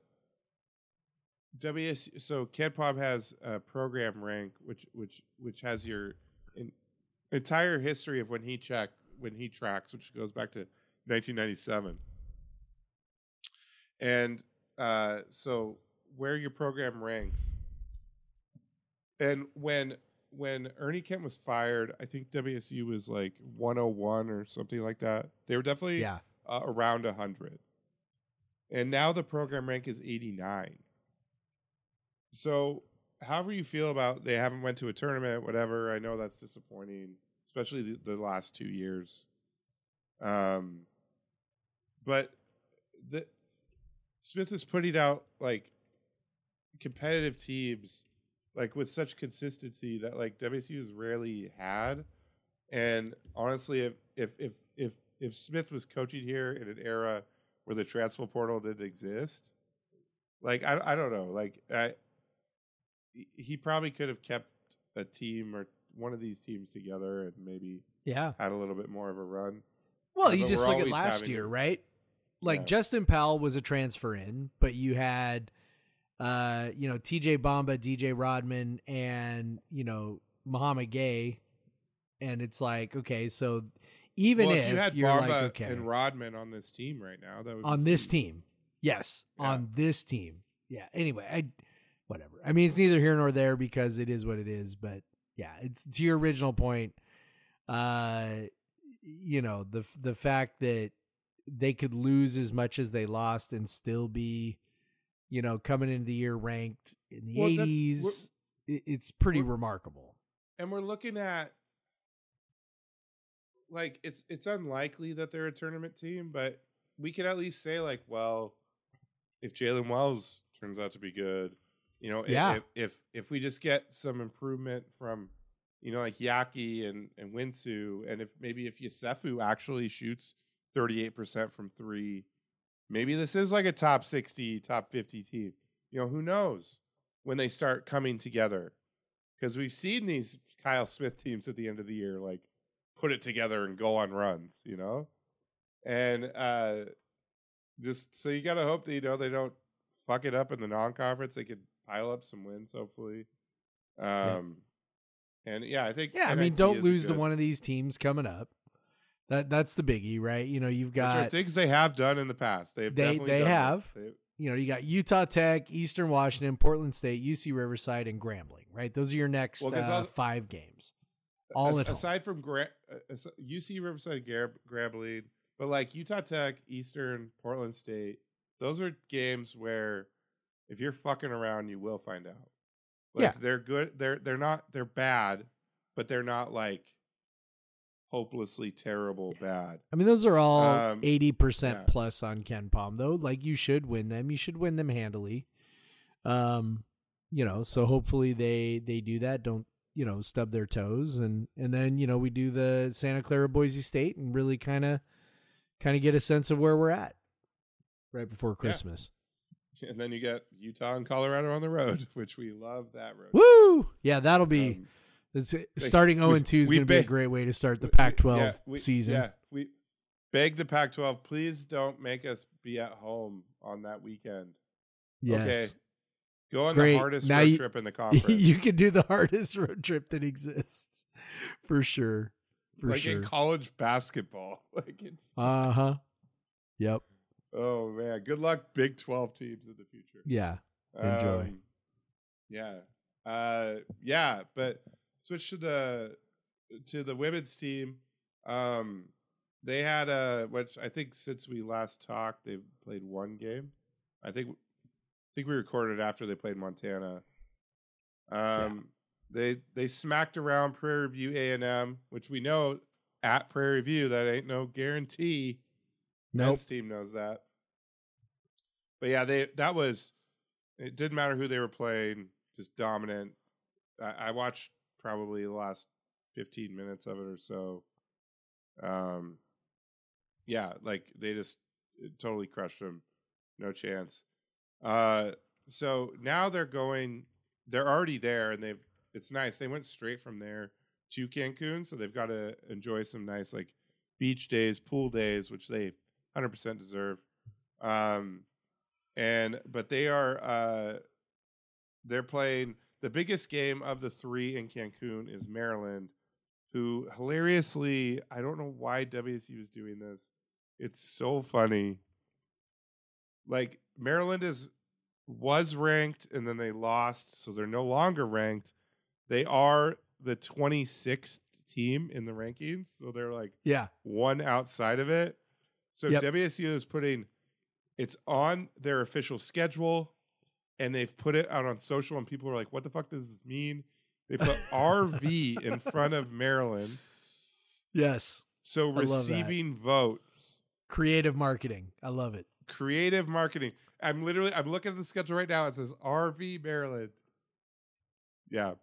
W S so KenPom has a program rank, which which which has your in, entire history of when he checked when he tracks, which goes back to nineteen ninety-seven. And uh, so where your program ranks, and when when Ernie Kent was fired, I think W S U was like one oh one or something like that. They were definitely Yeah. uh, around one hundred. And now the program rank is eighty-nine. So however you feel about they haven't went to a tournament, whatever, I know that's disappointing, especially the, the last two years. Um, but the Smith is putting out like competitive teams like with such consistency that like W S U has rarely had. And honestly, if if if if if Smith was coaching here in an era where the transfer portal didn't exist, like I I don't know, like I he probably could have kept a team or one of these teams together and maybe Yeah. had a little bit more of a run. Well, Yeah, you but just we're look at always last having year, it. right? Like Yeah. Justin Powell was a transfer in, but you had, uh, you know, T J Bamba, D J Rodman, and you know Muhammad Gay, and it's like, okay, so even well, if, if you had you're Bamba like, okay, and Rodman on this team right now, that would on be this huge. team, yes, Yeah. on this team, yeah. Anyway, I, whatever. I mean, it's neither here nor there because it is what it is. But yeah, it's to your original point. Uh, you know, the the fact that they could lose as much as they lost and still be, you know, coming into the year ranked in the Well, that's- eighties. it- It's pretty we're- remarkable. And we're looking at like it's it's unlikely that they're a tournament team, but we could at least say like, well, if Jalen Wells turns out to be good, you know, i- Yeah. if if if we just get some improvement from, you know, like Yaki and and Winsu, and if maybe if Yosefu actually shoots thirty-eight percent from three, maybe this is like a top sixty, top fifty team. You know, who knows when they start coming together. Because we've seen these Kyle Smith teams at the end of the year, like put it together and go on runs, you know? And uh, just so you got to hope that, you know, they don't fuck it up in the non-conference. They could pile up some wins, hopefully. Um, And yeah, I think. Yeah, I N I mean, T don't is a lose to good- one of these teams coming up. That that's the biggie, right? You know, you've Which are got things they have done in the past. They've They- definitely they done have. this. They- you know, you got Utah Tech, Eastern Washington, Portland State, U C Riverside, and Grambling, right? Those are your next Well, 'cause uh, all- five games. All As- at home. aside from Gra- uh, as- U C Riverside, Grab- Grambling, but like Utah Tech, Eastern, Portland State, those are games where if you're fucking around, you will find out. Like, Yeah. they're good. They're they're not. They're bad, but they're not like hopelessly terrible bad. I mean, those are all Um, eighty percent yeah. plus on Ken Palm, though. Like, you should win them. You should win them handily. Um, you know, so hopefully they they do that. Don't, you know, stub their toes, and and then, you know, we do the Santa Clara Boise State and really kind of kind of get a sense of where we're at right before Christmas. And then you get Utah and Colorado on the road, which we love that road. Woo! Yeah, that'll be Um, it's, starting we- oh and two is we going to be a ba- great way to start the we- Pac twelve yeah, we- season. Yeah, we beg the Pac twelve, please don't make us be at home on that weekend. Yes. Okay. Go on Great. the hardest Now road you- trip in the conference. you can do the hardest road trip that exists for sure. For like sure. in college basketball. Like it's Uh huh. Yep. oh man. Good luck, Big twelve teams in the future. Yeah. Enjoy. Um, yeah. Uh yeah, but switch to the to the women's team. Um they had a which I think since we last talked, they've played one game. I think I think we recorded after they played Montana. Um they they smacked around Prairie View A and M, which we know at Prairie View that ain't no guarantee. Nope. Men's team knows that. but yeah, they that was. It didn't matter who they were playing, just dominant. I, I watched probably the last fifteen minutes of it or so. Um, yeah, like they just totally crushed them. No chance. Uh, so now they're going. They're already there, and they've. It's nice. They went straight from there to Cancun, so they've got to enjoy some nice like beach days, pool days, which they one hundred percent deserve. Um, and but they are uh, they're playing the biggest game of the three in Cancun is Maryland, who hilariously, I don't know why W S U is doing this. It's so funny. Like Maryland is was ranked and then they lost, so they're no longer ranked. They are the twenty-sixth team in the rankings, so they're like Yeah. one outside of it. So Yep. W S U is putting it's on their official schedule, and they've put it out on social, and people are like, "What the fuck does this mean?" They put R V in front of Maryland, Yes. so love that. receiving votes. Creative marketing. I love it. Creative marketing. I'm literally I'm looking at the schedule right now. It says R V Maryland. Yeah.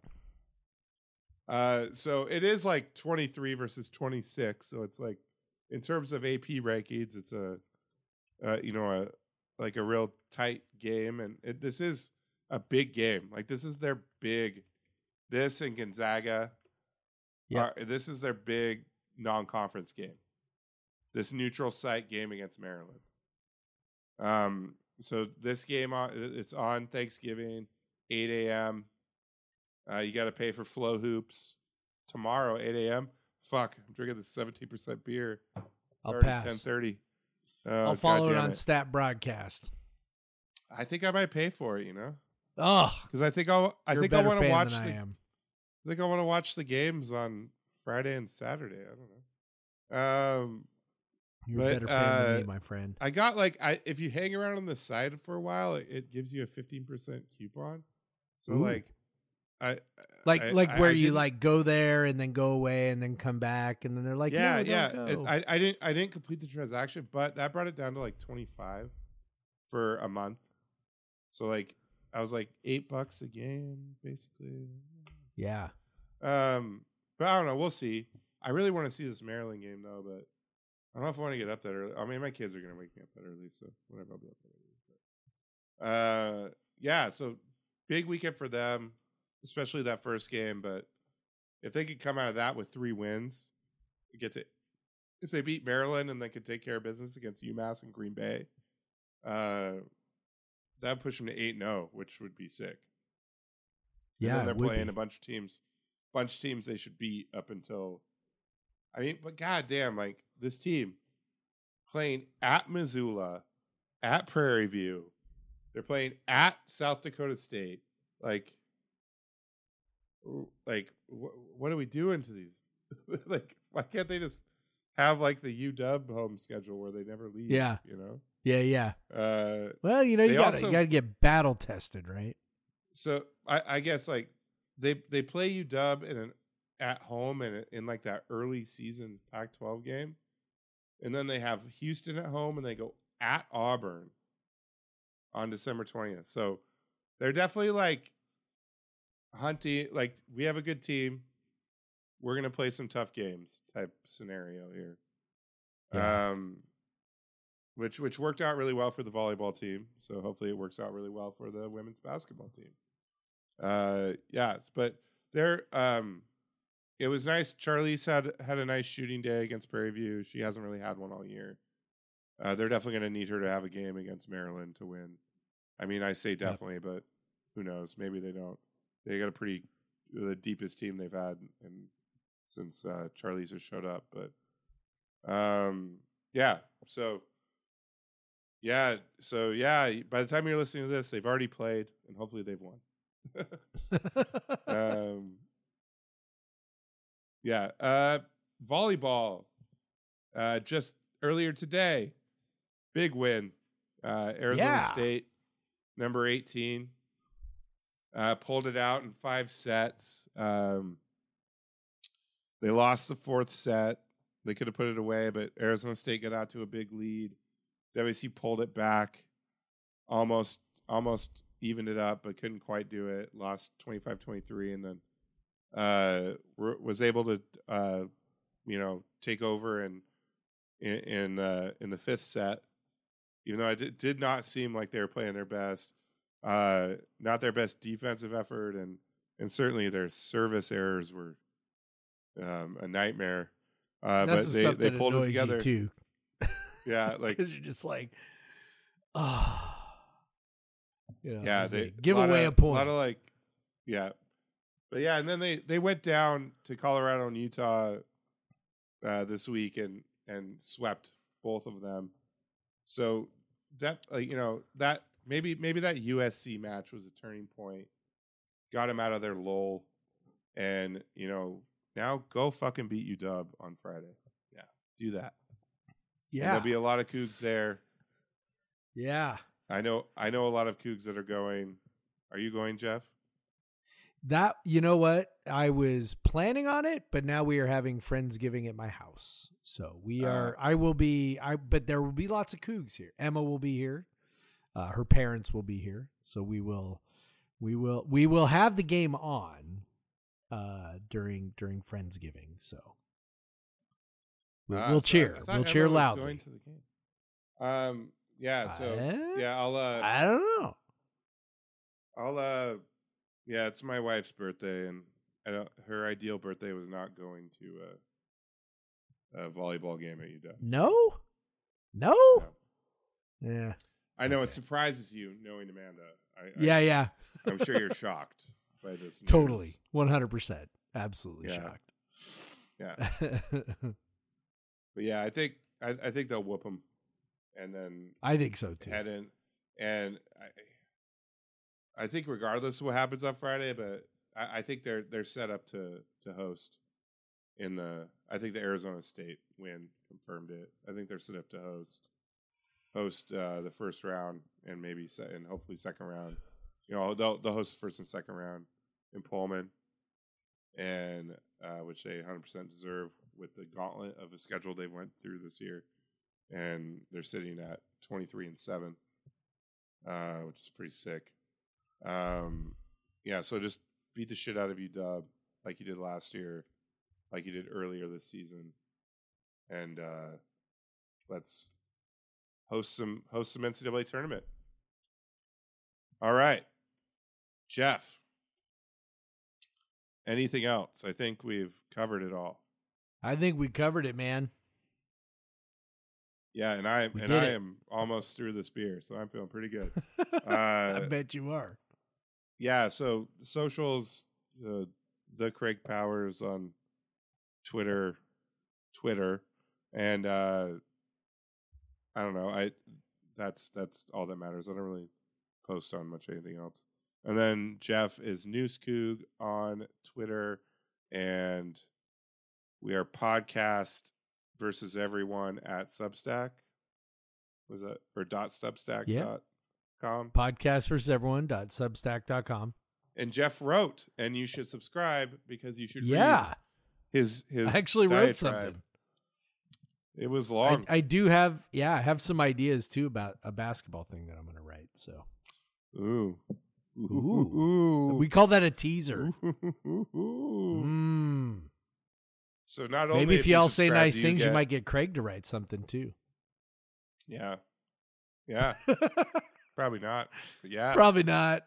Uh, so it is like twenty-three versus twenty-six. So it's like in terms of A P rankings, it's a uh, you know a like a real tight game, and it, this is a big game. Like this is their big. This and Gonzaga. Yep. Are, this is their big non-conference game. This neutral site game against Maryland. Um. So this game on it's on Thanksgiving, eight a.m. Uh, you got to pay for Flow Hoops tomorrow, eight a.m. Fuck, I'm drinking the seventeen percent beer. It's I'll already pass. ten thirty. I'll follow it on Stat Broadcast. I think I might pay for it. You know, Oh, because I think I'll. I you're think a I better want to fan watch than the. I am. I think I want to watch the games on Friday and Saturday. I don't know. Um, You're but, a better fan than uh, me, my friend. I got like I if you hang around on the side for a while, it, it gives you a fifteen percent coupon. So Ooh. like, I Like I, like I- where I you didn't- like go there and then go away and then come back and then they're like, yeah, no, yeah. don't It, go. I I didn't I didn't complete the transaction, but that brought it down to like twenty five for a month. So like I was like eight bucks a game basically. yeah. Um, but I don't know. We'll see. I really want to see this Maryland game though, but I don't know if I want to get up that early. I mean, my kids are gonna wake me up that early, so whatever. I'll be up that early. But, uh, yeah. So big weekend for them, especially that first game. But if they could come out of that with three wins, it gets it. If they beat Maryland and they could take care of business against UMass and Green Bay, uh, that would push them to eight and zero, which would be sick. Yeah. And then it they're would playing be. a bunch of teams, bunch of teams they should beat up until. I mean, but goddamn, like this team playing at Missoula, at Prairie View, they're playing at South Dakota State. Like, w- like wh- what are we doing to these? Like, why can't they just have like the U W home schedule where they never leave? Yeah. you know. Yeah, yeah. Uh, Well, you know, you They got also- you got to get battle tested, right? So I, I guess like they they play U W in an at home and in like that early season Pac twelve game, and then they have Houston at home and they go at Auburn on December twentieth. So they're definitely like hunting. Like we have a good team. We're gonna play some tough games type scenario here. Yeah. Um, which which worked out really well for the volleyball team. So hopefully it works out really well for the women's basketball team. Uh, yes, but they're um, it was nice. Charlize had had a nice shooting day against Prairie View. She hasn't really had one all year. Uh, they're definitely going to need her to have a game against Maryland to win. I mean, I say definitely, but who knows? Maybe they don't. They got a pretty the deepest team they've had and since uh, Charlize has showed up. But um, yeah, so yeah, so yeah. By the time you're listening to this, they've already played, and hopefully they've won. um, yeah, uh, volleyball. Uh, just earlier today, big win. Uh, Arizona Yeah. State, number eighteen, uh, pulled it out in five sets. Um, they lost the fourth set. They could have put it away, but Arizona State got out to a big lead. W S U pulled it back. almost almost evened it up, but couldn't quite do it. Lost twenty-five twenty-three, and then uh, was able to uh, you know take over and in in, uh, in the fifth set. Even though it did, did not seem like they were playing their best, uh, not their best defensive effort, and and certainly their service errors were um, a nightmare. Uh, That's but the they, stuff they that pulled it annoys together. you too. Yeah, like Because you're just like, oh, you know, yeah, it's they like, give lot away of, a point. lot of like, yeah, but yeah, and then they they went down to Colorado and Utah uh, this week and and swept both of them. So that uh, you know that maybe maybe that U S C match was a turning point, got them out of their lull, and you know now go fucking beat U W on Friday. Yeah, do that. And yeah, there'll be a lot of Cougs there. yeah. I know I know a lot of Cougs that are going. Are you going, Jeff? That, you know what? I was planning on it, but now we are having Friendsgiving at my house. So we Uh, are, I will be, I, but there will be lots of Cougs here. Emma will be here. Uh, her parents will be here. So we will, we will, we will have the game on, uh, during, during Friendsgiving. So we'll, Uh, we'll so I- cheer. I thought we'll Emma cheer was loudly. Going to the game. Um. Yeah. So Uh, yeah, I'll. Uh, I don't know. I'll. Uh. Yeah, it's my wife's birthday, and I don't, her ideal birthday was not going to a, a volleyball game at U W. No, no. No. Yeah. I know it Okay. surprises you knowing Amanda. I, I, Yeah. Yeah. I'm sure you're shocked by this. News. Totally. one hundred percent. Absolutely Yeah. shocked. Yeah. But yeah, I think I, I think they'll whoop them, and then I think so too. head in. And I, I think regardless of what happens on Friday, but I, I think they're they're set up to to host in the. I think the Arizona State win confirmed it. I think they're set up to host host uh, the first round and maybe se- and hopefully second round. You know, they'll they'll host the first and second round in Pullman, and uh, which they one hundred percent deserve with the gauntlet of a schedule they went through this year, and they're sitting at twenty-three and seven, uh, which is pretty sick. Um, yeah, so just beat the shit out of U W like you did last year, like you did earlier this season, and uh, let's host some host some N C double A tournament. All right, Jeff. Anything else? I think we've covered it all. I think we covered it, man. Yeah, and I We and did I it. am almost through this beer, so I'm feeling pretty good. I Uh, bet you are. Yeah, so socials, uh, the Craig Powers on Twitter, Twitter, and uh, I don't know. I that's that's all that matters. I don't really post on much anything else. And then Jeff is Newscoog on Twitter, and we are podcast versus everyone at Substack. Was that or dot Substack Yeah. dot com? Podcast versus everyone dot substack dot com. And Jeff wrote, and you should subscribe because you should Yeah. read his his. I actually wrote diatribe. something. It was I, long. I do have, yeah, I have some ideas too about a basketball thing that I'm going to write. So Ooh. Ooh. Ooh. we call that a teaser. Ooh. Mm. So not only Maybe if you y'all say subscribe, nice do things, you get- might get Craig to write something too. Yeah. Yeah. Probably not. But yeah. Probably not.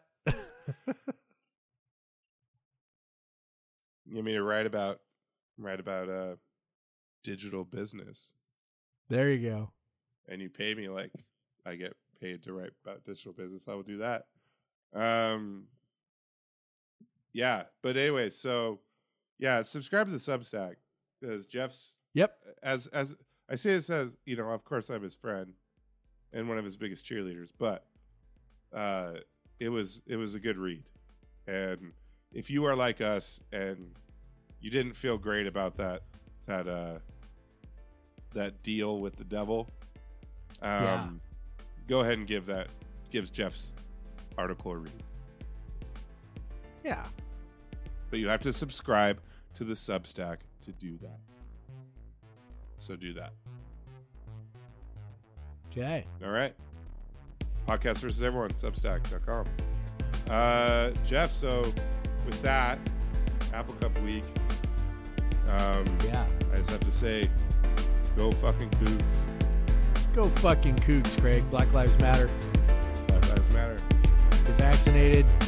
You want me to write about write about uh digital business, There you go. and you pay me like I get paid to write about digital business, I will do that. Um yeah, but anyway, so yeah, subscribe to the Substack because Jeff's Yep. as as I say this as, you know, of course I'm his friend and one of his biggest cheerleaders, but uh it was it was a good read. And if you are like us and you didn't feel great about that that uh that deal with the devil, um Yeah. go ahead and give that gives Jeff's article a read. Yeah. But you have to subscribe to the Substack to do that. So do that. Okay. All right. Podcast versus everyone, substack dot com. Uh, Jeff, so with that, Apple Cup week, um, Yeah. I just have to say, go fucking Cougs. Go fucking Cougs, Craig. Black Lives Matter. Black Lives Matter. Get vaccinated.